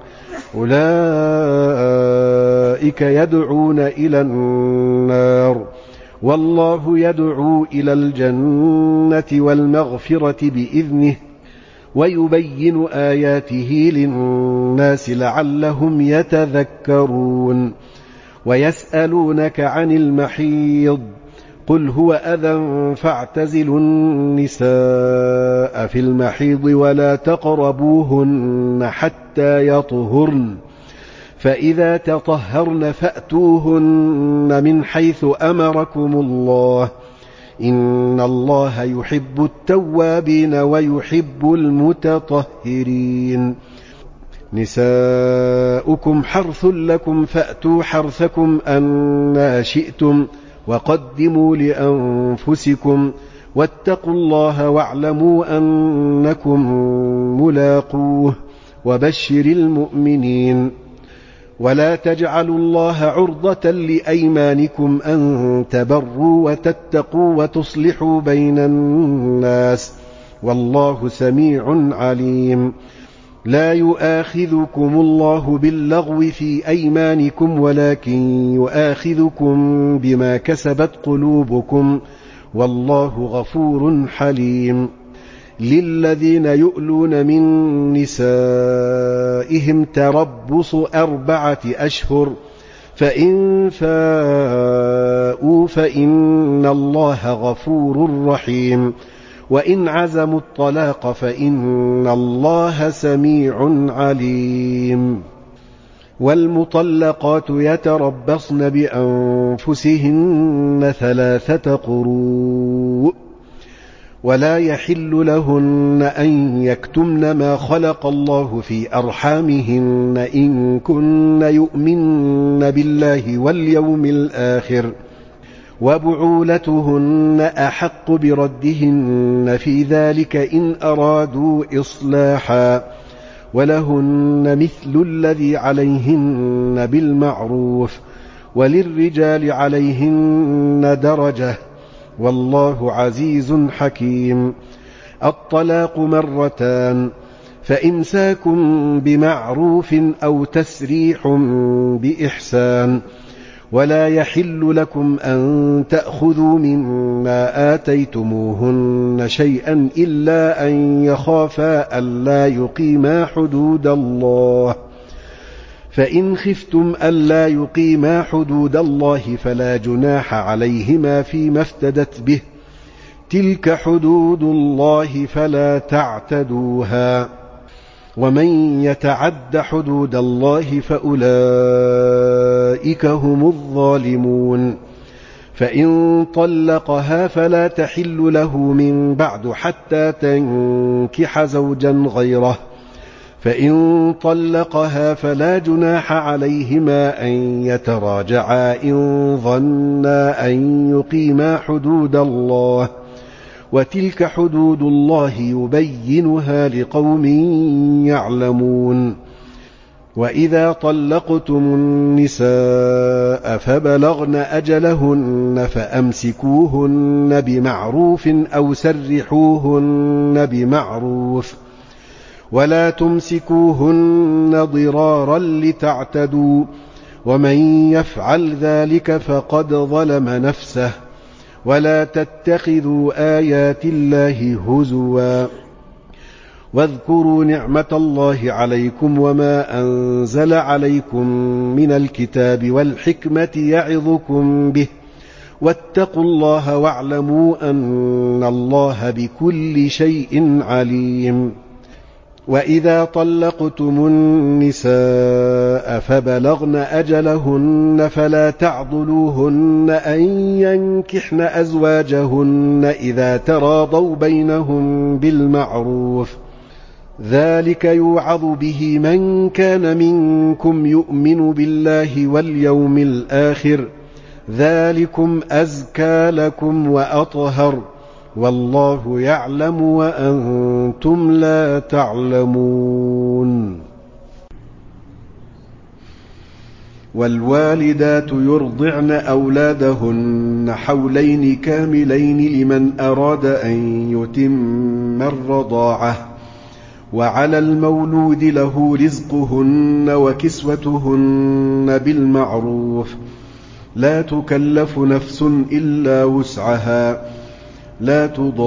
Speaker 1: أولئك يدعون إلى النار والله يدعو إلى الجنة والمغفرة بإذنه ويبين آياته للناس لعلهم يتذكرون ويسألونك عن المحيض قل هو أذى فاعتزلوا النساء في المحيض ولا تقربوهن حتى يطهرن فإذا تطهرن فأتوهن من حيث أمركم الله إن الله يحب التوابين ويحب المتطهرين نساؤكم حرث لكم فأتوا حرثكم أنى شئتم وقدموا لأنفسكم واتقوا الله واعلموا أنكم ملاقوه وبشر المؤمنين ولا تجعلوا الله عرضة لأيمانكم أن تبروا وتتقوا وتصلحوا بين الناس والله سميع عليم لا يؤاخذكم الله باللغو في أيمانكم ولكن يؤاخذكم بما كسبت قلوبكم والله غفور حليم للذين يؤلون من نسائهم تربص 4 أشهر فإن فاءوا فإن الله غفور رحيم وإن عزموا الطلاق فإن الله سميع عليم والمطلقات يتربصن بأنفسهن 3 قروء ولا يحل لهن أن يكتمن ما خلق الله في أرحامهن إن كن يؤمن بالله واليوم الآخر وبعولتهن أحق بردهن في ذلك إن أرادوا إصلاحا ولهن مثل الذي عليهن بالمعروف وللرجال عليهن درجة والله عزيز حكيم. الطلاق مرتان فإمساك بمعروف أو تسريح بإحسان ولا يحل لكم أن تأخذوا مما آتيتموهن شيئا إلا أن يخافا ألا يقيما حدود الله فإن خفتم ألا يقيما حدود الله فلا جناح عليهما فيما افتدت به تلك حدود الله فلا تعتدوها ومن يتعد حدود الله فأولئك هم الظالمون. فإن طلقها فلا تحل له من بعد حتى تنكح زوجا غيره فإن طلقها فلا جناح عليهما أن يتراجعا إن ظنا أن يقيما حدود الله وتلك حدود الله يبينها لقوم يعلمون. وإذا طلقتم النساء فبلغن أجلهن فأمسكوهن بمعروف أو سرحوهن بمعروف ولا تمسكوهن ضرارا لتعتدوا ومن يفعل ذلك فقد ظلم نفسه ولا تتخذوا آيات الله هزوا واذكروا نعمة الله عليكم وما أنزل عليكم من الكتاب والحكمة يعظكم به واتقوا الله واعلموا أن الله بكل شيء عليم. وإذا طلقتم النساء فبلغن أجلهن فلا تعضلوهن أن ينكحن أزواجهن إذا تراضوا بينهم بالمعروف ذلك يوعظ به من كان منكم يؤمن بالله واليوم الآخر ذلكم أزكى لكم وأطهر والله يعلم وأنتم لا تعلمون. والوالدات يرضعن أولادهن حولين كاملين لمن أراد أن يتم الرضاعة وعلى المولود له رزقهن وكسوتهن بالمعروف لا تكلف نفس إلا وسعها لا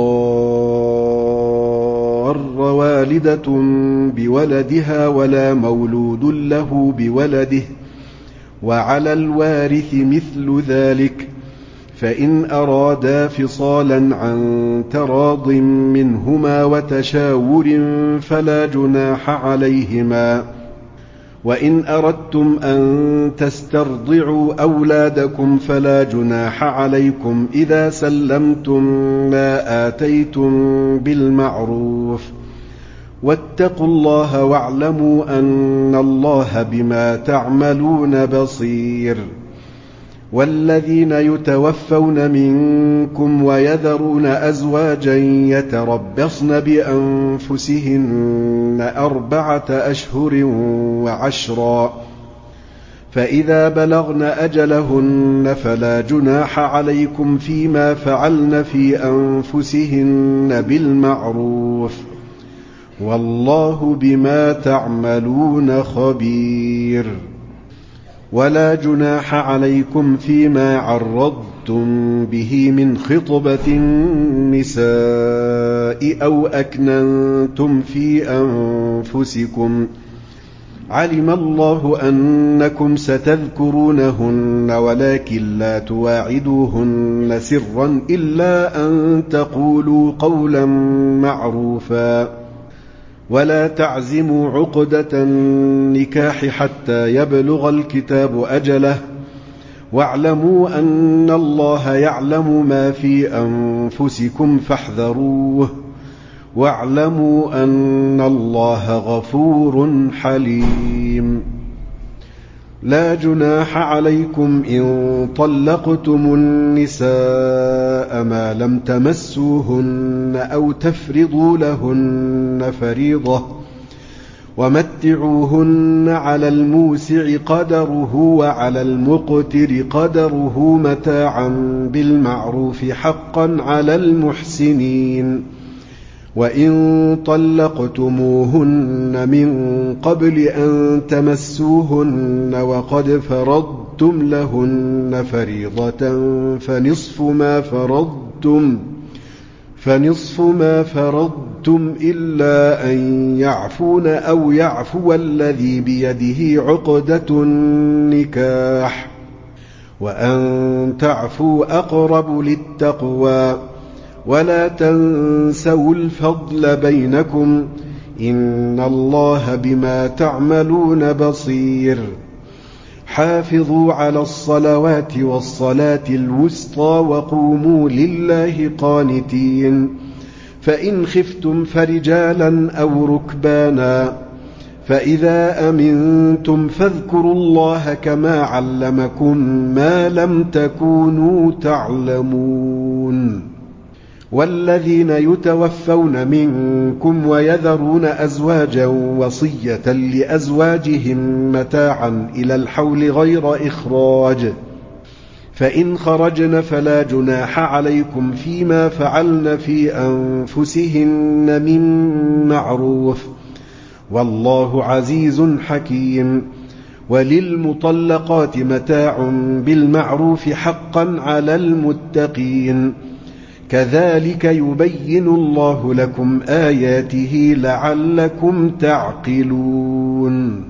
Speaker 1: تضار والدة بولدها ولا مولود له بولده وعلى الوارث مثل ذلك فإن أرادا فصالا عن تراض منهما وتشاور فلا جناح عليهما. وإن أردتم أن تسترضعوا أولادكم فلا جناح عليكم إذا سلمتم ما آتيتم بالمعروف واتقوا الله واعلموا أن الله بما تعملون بصير. والذين يتوفون منكم ويذرون أزواجا يتربصن بأنفسهن 4 أشهر وعشرا فإذا بلغن أجلهن فلا جناح عليكم فيما فعلن في أنفسهن بالمعروف والله بما تعملون خبير. ولا جناح عليكم فيما عرضتم به من خطبة النساء أو أكننتم في أنفسكم علم الله أنكم ستذكرونهن ولكن لا تواعدوهن سرا إلا أن تقولوا قولا معروفا ولا تعزموا عقدة النكاح حتى يبلغ الكتاب أجله واعلموا أن الله يعلم ما في أنفسكم فاحذروه واعلموا أن الله غفور حليم. لا جناح عليكم إن طلقتم النساء ما لم تمسوهن أو تفرضوا لهن فريضة ومتعوهن على الموسع قدره وعلى المقتر قدره متاعا بالمعروف حقا على المحسنين. وإن طلقتموهن من قبل أن تمسوهن وقد فرضتم لهن فريضة فنصف ما فرضتم إلا أن يعفون أو يعفو الذي بيده عقدة النكاح وأن تعفوا أقرب للتقوى ولا تنسوا الفضل بينكم إن الله بما تعملون بصير. حافظوا على الصلوات والصلاة الوسطى وقوموا لله قانتين. فإن خفتم فرجالا أو ركبانا فإذا أمنتم فاذكروا الله كما علمكم ما لم تكونوا تعلمون. والذين يتوفون منكم ويذرون أزواجا وصية لأزواجهم متاعا إلى الحول غير إخراج فإن خرجن فلا جناح عليكم فيما فعلن في أنفسهن من معروف والله عزيز حكيم. وللمطلقات متاع بالمعروف حقا على المتقين. كذلك يبين الله لكم آياته لعلكم تعقلون.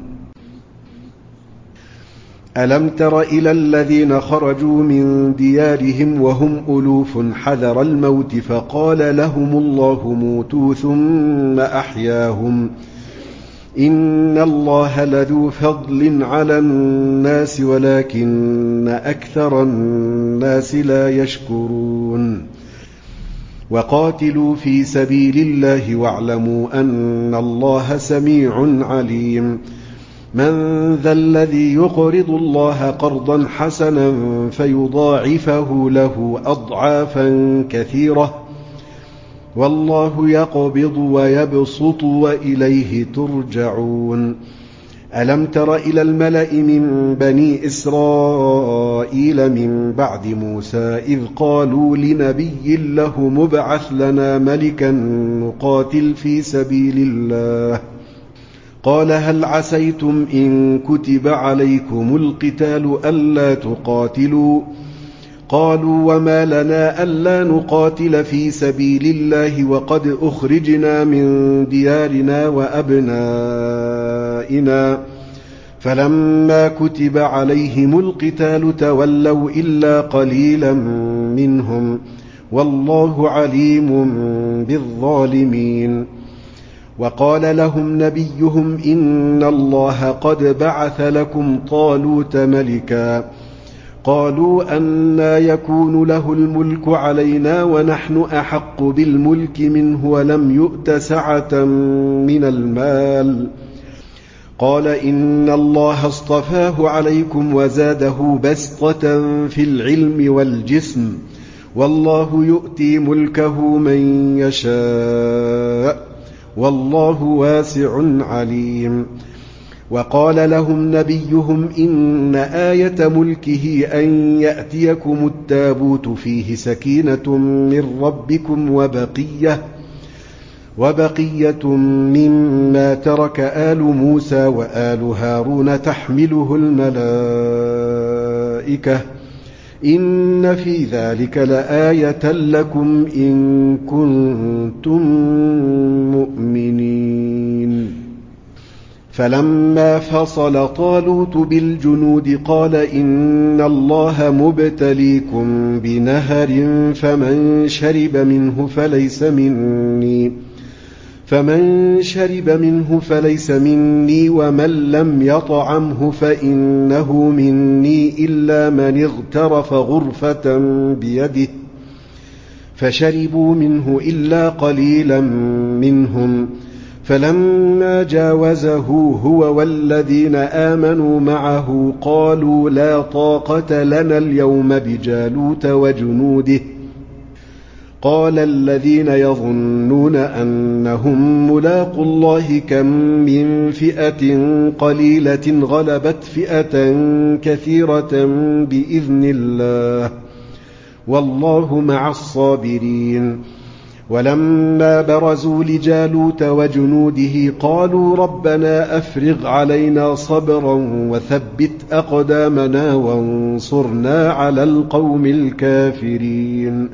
Speaker 1: ألم تر إلى الذين خرجوا من ديارهم وهم ألوف حذر الموت فقال لهم الله موتوا ثم أحياهم إن الله لذو فضل على الناس ولكن أكثر الناس لا يشكرون. وقاتلوا في سبيل الله واعلموا أن الله سميع عليم. من ذا الذي يقرض الله قرضا حسنا فيضاعفه له أضعافا كثيرة والله يقبض ويبسط وإليه ترجعون. ألم تر إلى الملأ من بني إسرائيل من بعد موسى إذ قالوا لنبي له مبعث لنا ملكا نقاتل في سبيل الله قال هل عسيتم إن كتب عليكم القتال ألا تقاتلوا قالوا وما لنا ألا نقاتل في سبيل الله وقد أخرجنا من ديارنا وأبنائنا فلما كتب عليهم القتال تولوا إلا قليلا منهم والله عليم بالظالمين. وقال لهم نبيهم إن الله قد بعث لكم طالوت ملكا قالوا أنى يكون له الملك علينا ونحن أحق بالملك منه ولم يؤت سعة من المال قال إن الله اصطفاه عليكم وزاده بسطة في العلم والجسم والله يؤتي ملكه من يشاء والله واسع عليم. وقال لهم نبيهم إن آية ملكه أن يأتيكم التابوت فيه سكينة من ربكم وبقية مما ترك آل موسى وآل هارون تحمله الملائكة إن في ذلك لآية لكم إن كنتم مؤمنين. فلما فصل طالوت بالجنود قال إن الله مبتليكم بنهر فمن شرب منه فليس مني ومن لم يطعمه فإنه مني إلا من اغترف غرفة بيده فشربوا منه إلا قليلا منهم فلما جاوزه هو والذين آمنوا معه قالوا لا طاقة لنا اليوم بجالوت وجنوده. قال الذين يظنون أنهم ملاقو الله كم من فئة قليلة غلبت فئة كثيرة بإذن الله والله مع الصابرين. ولما برزوا لجالوت وجنوده قالوا ربنا أفرغ علينا صبرا وثبت أقدامنا وانصرنا على القوم الكافرين.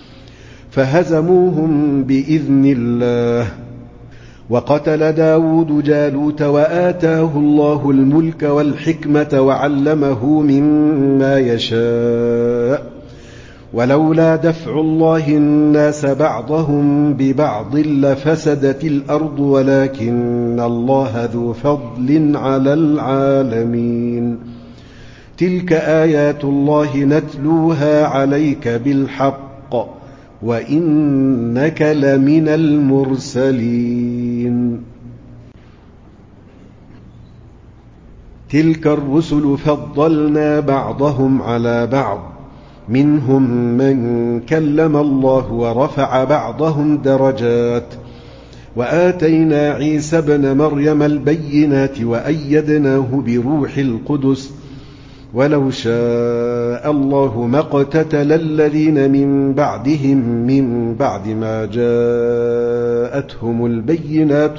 Speaker 1: فهزموهم بإذن الله. وقتل داود جالوت وآتاه الله الملك والحكمة وعلمه مما يشاء ولولا دفع الله الناس بعضهم ببعض لفسدت الأرض ولكن الله ذو فضل على العالمين. تلك آيات الله نتلوها عليك بالحق وإنك لمن المرسلين. تلك الرسل فضلنا بعضهم على بعض منهم من كلم الله ورفع بعضهم درجات وآتينا عيسى ابن مريم البينات وأيدناه بروح القدس ولو شاء الله ما اقتتل الذين من بعدهم من بعد ما جاءتهم البينات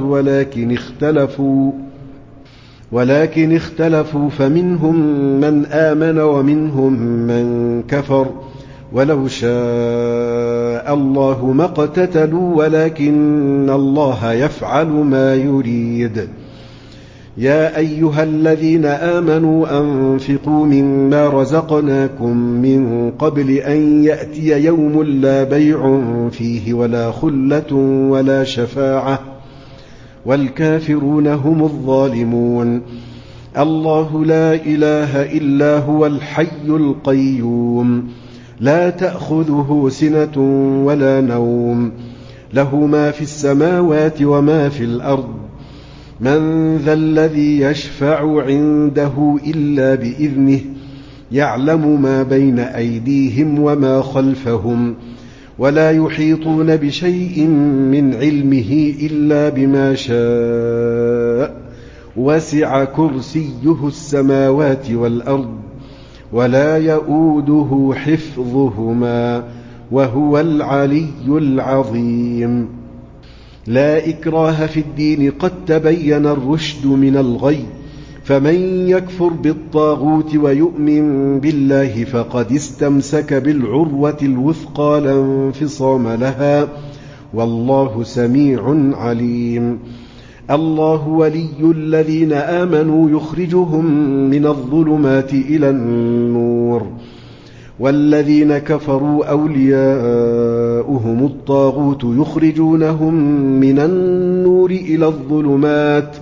Speaker 1: ولكن اختلفوا فمنهم من آمن ومنهم من كفر ولو شاء الله ما اقتتلوا ولكن الله يفعل ما يريد. يا أيها الذين آمنوا أنفقوا مما رزقناكم من قبل أن يأتي يوم لا بيع فيه ولا خلة ولا شفاعة والكافرون هم الظالمون. الله لا إله إلا هو الحي القيوم لا تأخذه سنة ولا نوم له ما في السماوات وما في الأرض من ذا الذي يشفع عنده إلا بإذنه يعلم ما بين أيديهم وما خلفهم ولا يحيطون بشيء من علمه إلا بما شاء وسع كرسيه السماوات والأرض ولا يؤوده حفظهما وهو العلي العظيم. لا إكراه في الدين قد تبين الرشد من الغي فمن يكفر بالطاغوت ويؤمن بالله فقد استمسك بالعروة الوثقى لا انفصام لها والله سميع عليم. الله ولي الذين آمنوا يخرجهم من الظلمات إلى النور والذين كفروا أولياؤهم الطاغوت يخرجونهم من النور إلى الظلمات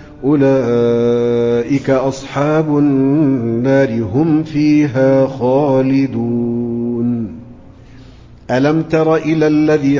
Speaker 1: أولئك أصحاب النار هم فيها خالدون. ألم تر إلى الذي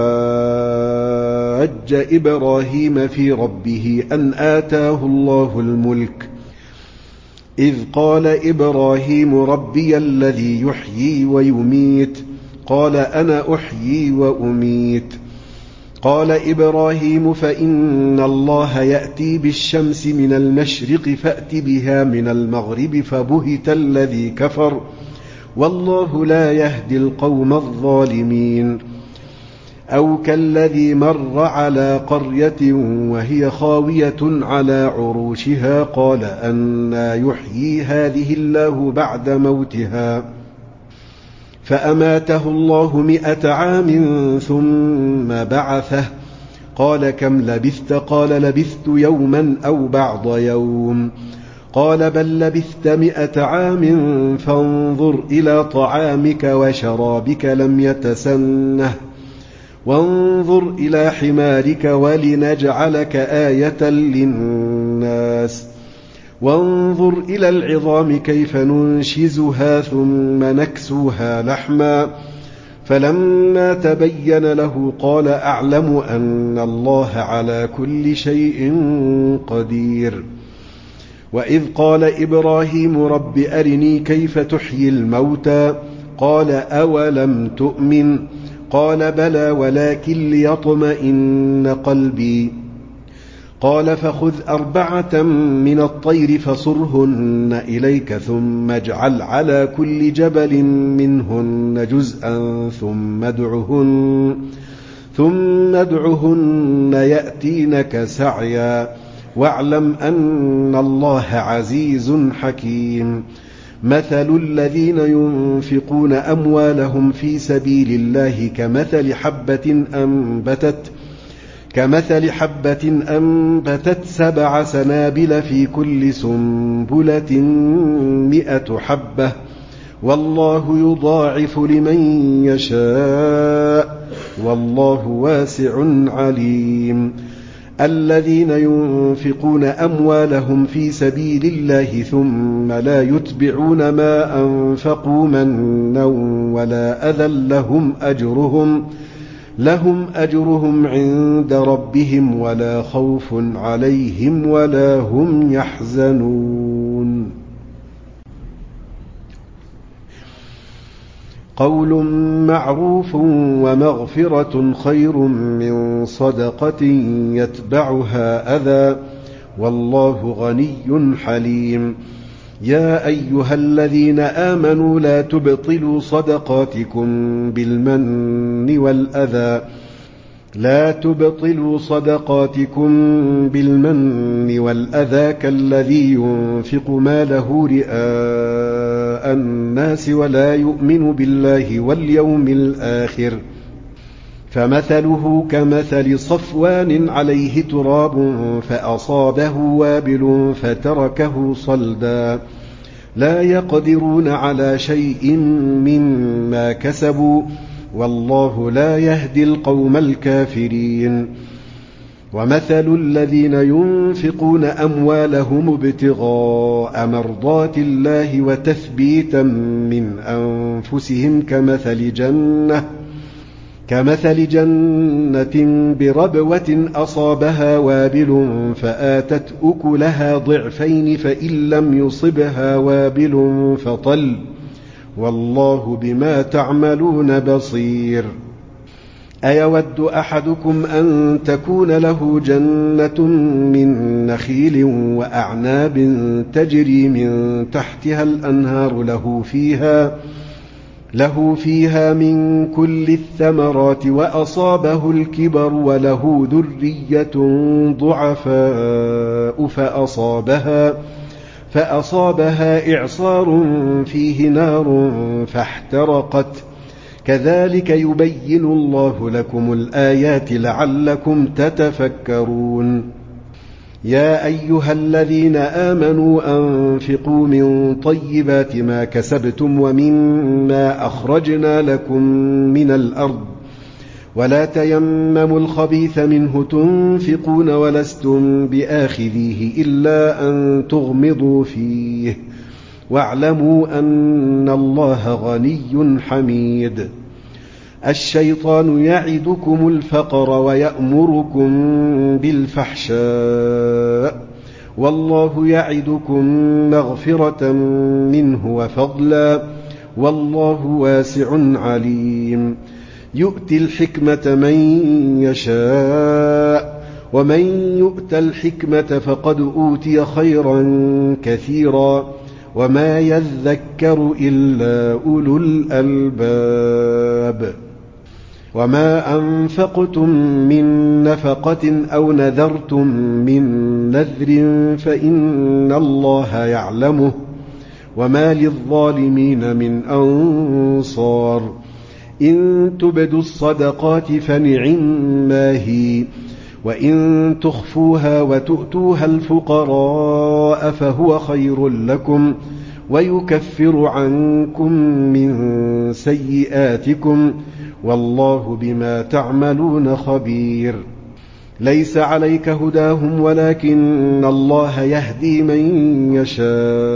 Speaker 1: حاج إبراهيم في ربه أن آتاه الله الملك إذ قال إبراهيم ربي الذي يحيي ويميت قال أنا أحيي وأميت قال إبراهيم فإن الله يأتي بالشمس من المشرق فأت بها من المغرب فبهت الذي كفر والله لا يهدي القوم الظالمين. أو كالذي مر على قرية وهي خاوية على عروشها قال أنى يحيي هذه الله بعد موتها فأماته الله 100 عام ثم بعثه قال كم لبثت قال لبثت يوما أو بعض يوم قال بل لبثت 100 عام فانظر إلى طعامك وشرابك لم يتسنه وانظر إلى حمارك ولنجعلك آية للناس وانظر إلى العظام كيف ننشزها ثم نكسوها لحما فلما تبين له قال أعلم أن الله على كل شيء قدير. وإذ قال إبراهيم رب أرني كيف تحيي الموتى قال أولم تؤمن قال بلى ولكن ليطمئن قلبي قال فخذ 4 من الطير فصرهن إليك ثم اجعل على كل جبل منهن جزءا ثم ادعهن يأتينك سعيا واعلم أن الله عزيز حكيم. مثل الذين ينفقون أموالهم في سبيل الله كمثل حبة أنبتت 7 سنابل في كل سنبلة 100 حبة والله يضاعف لمن يشاء والله واسع عليم. الذين ينفقون أموالهم في سبيل الله ثم لا يتبعون ما أنفقوا منا ولا أذى لهم أجرهم عند ربهم ولا خوف عليهم ولا هم يحزنون. قول معروف ومغفرة خير من صدقة يتبعها أذى والله غني حليم. يا أيها الذين آمنوا لا تبطلوا صدقاتكم بالمن والأذى كالذي ينفق ماله رئاء الناس ولا يؤمن بالله واليوم الآخر فمثله كمثل صفوان عليه تراب فأصابه وابل فتركه صلدا لا يقدرون على شيء مما كسبوا والله لا يهدي القوم الكافرين. ومثل الذين ينفقون أموالهم ابتغاء مرضات الله وتثبيتا من أنفسهم كمثل جنة بربوة أصابها وابل فآتت أكلها ضعفين فإن لم يصبها وابل فطل والله بما تعملون بصير. أيود أحدكم أن تكون له جنة من نخيل وأعناب تجري من تحتها الأنهار له فيها من كل الثمرات وأصابه الكبر وله ذرية ضعفاء فأصابها إعصار فيه نار فاحترقت كذلك يبين الله لكم الآيات لعلكم تتفكرون. يا أيها الذين آمنوا أنفقوا من طيبات ما كسبتم ومما أخرجنا لكم من الأرض ولا تيمموا الخبيث منه تنفقون ولستم بآخذيه إلا أن تغمضوا فيه واعلموا أن الله غني حميد. الشيطان يعدكم الفقر ويأمركم بالفحشاء والله يعدكم مغفرة منه وفضلا والله واسع عليم. يؤتي الحكمة من يشاء ومن يؤت الحكمة فقد أوتي خيرا كثيرا وما يذكر إلا أولو الألباب. وما أنفقتم من نفقة أو نذرتم من نذر فإن الله يعلمه وما للظالمين من أنصار. إن تبدوا الصدقات فنعما هي وإن تخفوها وتؤتوها الفقراء فهو خير لكم ويكفر عنكم من سيئاتكم والله بما تعملون خبير. ليس عليك هداهم ولكن الله يهدي من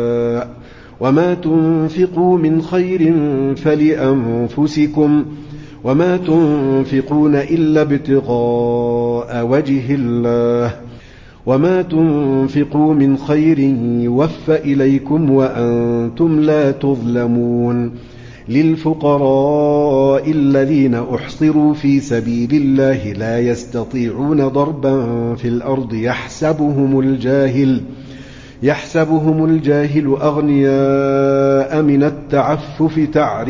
Speaker 1: يشاء وما تنفقوا من خير فلأنفسكم وما تنفقون إلا ابتغاء وجه الله وما تنفقوا من خير يوفى إليكم وأنتم لا تظلمون للفقراء الذين أحصروا في سبيل الله لا يستطيعون ضربا في الأرض يحسبهم الجاهل أغنياء من التعفف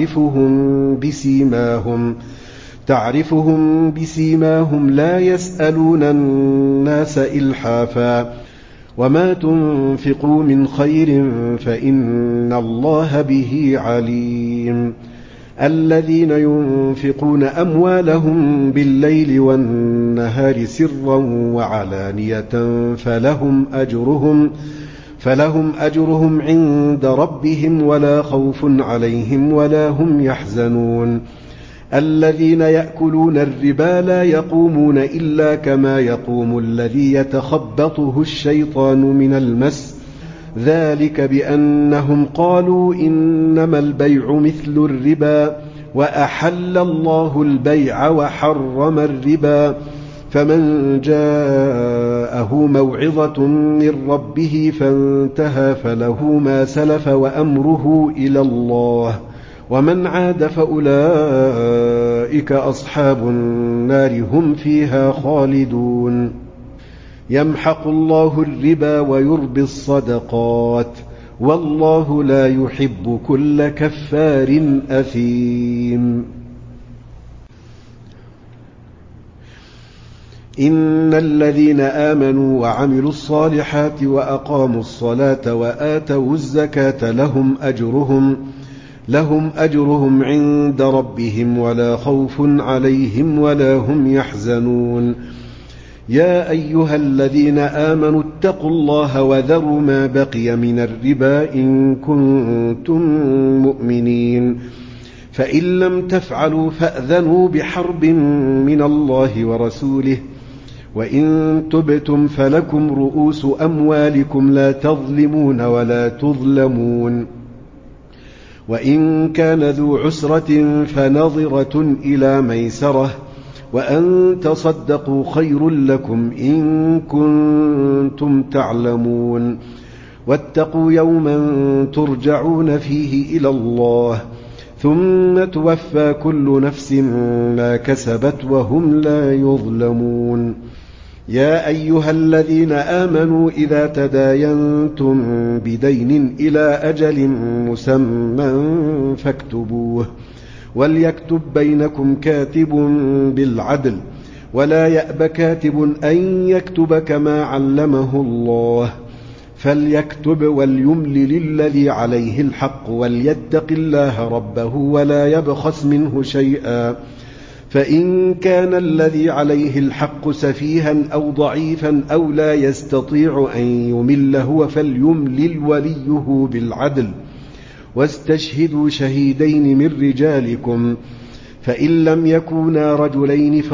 Speaker 1: تعرفهم بسيماهم لا يسألون الناس إلحافا وما تنفقوا من خير فإن الله به عليم الذين ينفقون أموالهم بالليل والنهار سرا وعلانية فلهم أجرهم عند ربهم ولا خوف عليهم ولا هم يحزنون الذين يأكلون الربا لا يقومون إلا كما يقوم الذي يتخبطه الشيطان من المس ذلك بأنهم قالوا إنما البيع مثل الربا وأحل الله البيع وحرم الربا فمن جاءه موعظة من ربه فانتهى فله ما سلف وأمره إلى الله ومن عاد فأولئك أصحاب النار هم فيها خالدون يمحق الله الربا ويربي الصدقات والله لا يحب كل كفار أثيم إن الذين آمنوا وعملوا الصالحات وأقاموا الصلاة وآتوا الزكاة لهم أجرهم عند ربهم ولا خوف عليهم ولا هم يحزنون يا أيها الذين آمنوا اتقوا الله وذروا ما بقي من الربا إن كنتم مؤمنين فإن لم تفعلوا فأذنوا بحرب من الله ورسوله وإن تبتم فلكم رؤوس أموالكم لا تظلمون ولا تظلمون وإن كان ذو عسرة فنظرة إلى ميسرة وأن تصدقوا خير لكم إن كنتم تعلمون واتقوا يوما ترجعون فيه إلى الله ثم توفى كل نفس ما كسبت وهم لا يظلمون يا أيها الذين آمنوا إذا تداينتم بدين إلى أجل مسمى فاكتبوه وليكتب بينكم كاتب بالعدل ولا يأب كاتب أن يكتب كما علمه الله فليكتب وليملل الذي عليه الحق وليتق الله ربه ولا يبخس منه شيئا فإن كان الذي عليه الحق سفيها أو ضعيفا أو لا يستطيع أن يمل هو فليملل وليه بالعدل واستشهدوا شهيدين من رجالكم فإن لم يكونا رجلين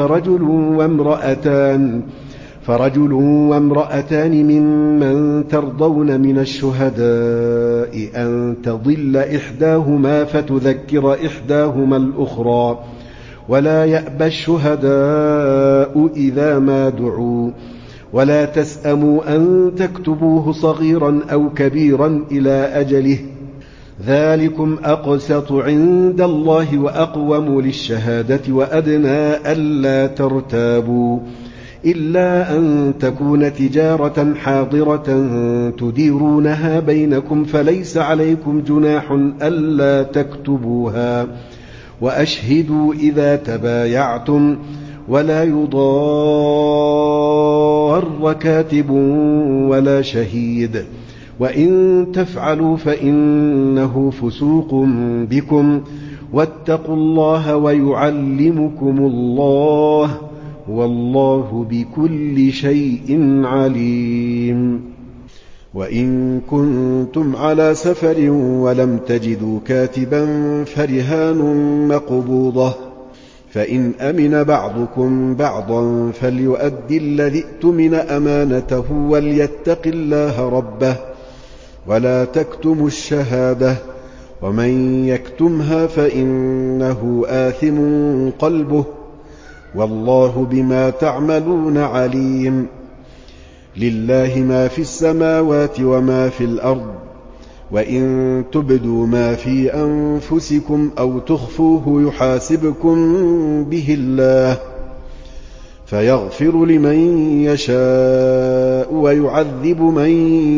Speaker 1: فرجل وامرأتان ممن ترضون من الشهداء أن تضل إحداهما فتذكر إحداهما الأخرى ولا يأبى الشهداء إذا ما دعوا ولا تسأموا أن تكتبوه صغيرا أو كبيرا إلى أجله ذلكم أقسط عند الله وأقوم للشهادة وأدنى ألا ترتابوا إلا أن تكون تجارة حاضرة تديرونها بينكم فليس عليكم جناح ألا تكتبوها وأشهدوا إذا تبايعتم ولا يضار كاتب ولا شهيد وإن تفعلوا فإنه فسوق بكم واتقوا الله ويعلمكم الله والله بكل شيء عليم وإن كنتم على سفر ولم تجدوا كاتبا فرهان مقبوضة فإن أمن بعضكم بعضا فليؤدي الذي اؤتمن أمانته وليتق الله ربه ولا تكتموا الشهادة ومن يكتمها فإنه آثم قلبه والله بما تعملون عليم. لله ما في السماوات وما في الأرض وإن تبدوا ما في أنفسكم أو تخفوه يحاسبكم به الله فيغفر لمن يشاء ويعذب من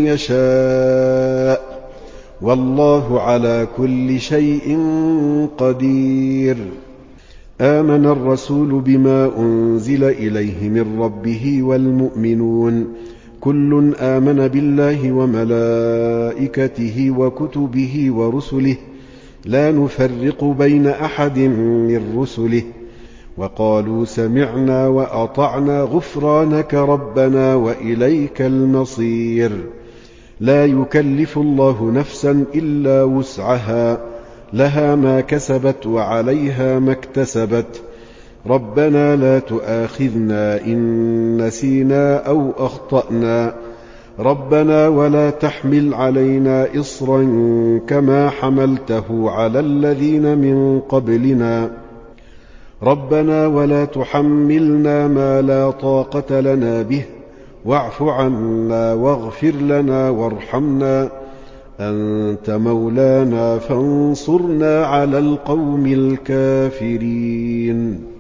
Speaker 1: يشاء والله على كل شيء قدير. آمن الرسول بما أنزل إليه من ربه والمؤمنون كل آمن بالله وملائكته وكتبه ورسله لا نفرق بين أحد من رسله وقالوا سمعنا وأطعنا غفرانك ربنا وإليك المصير. لا يكلف الله نفسا إلا وسعها لها ما كسبت وعليها ما اكتسبت ربنا لا تؤاخذنا إن نسينا أو أخطأنا ربنا ولا تحمل علينا إصرا كما حملته على الذين من قبلنا ربنا ولا تحملنا ما لا طاقة لنا به واعف عنا واغفر لنا وارحمنا أنت مولانا فانصرنا على القوم الكافرين.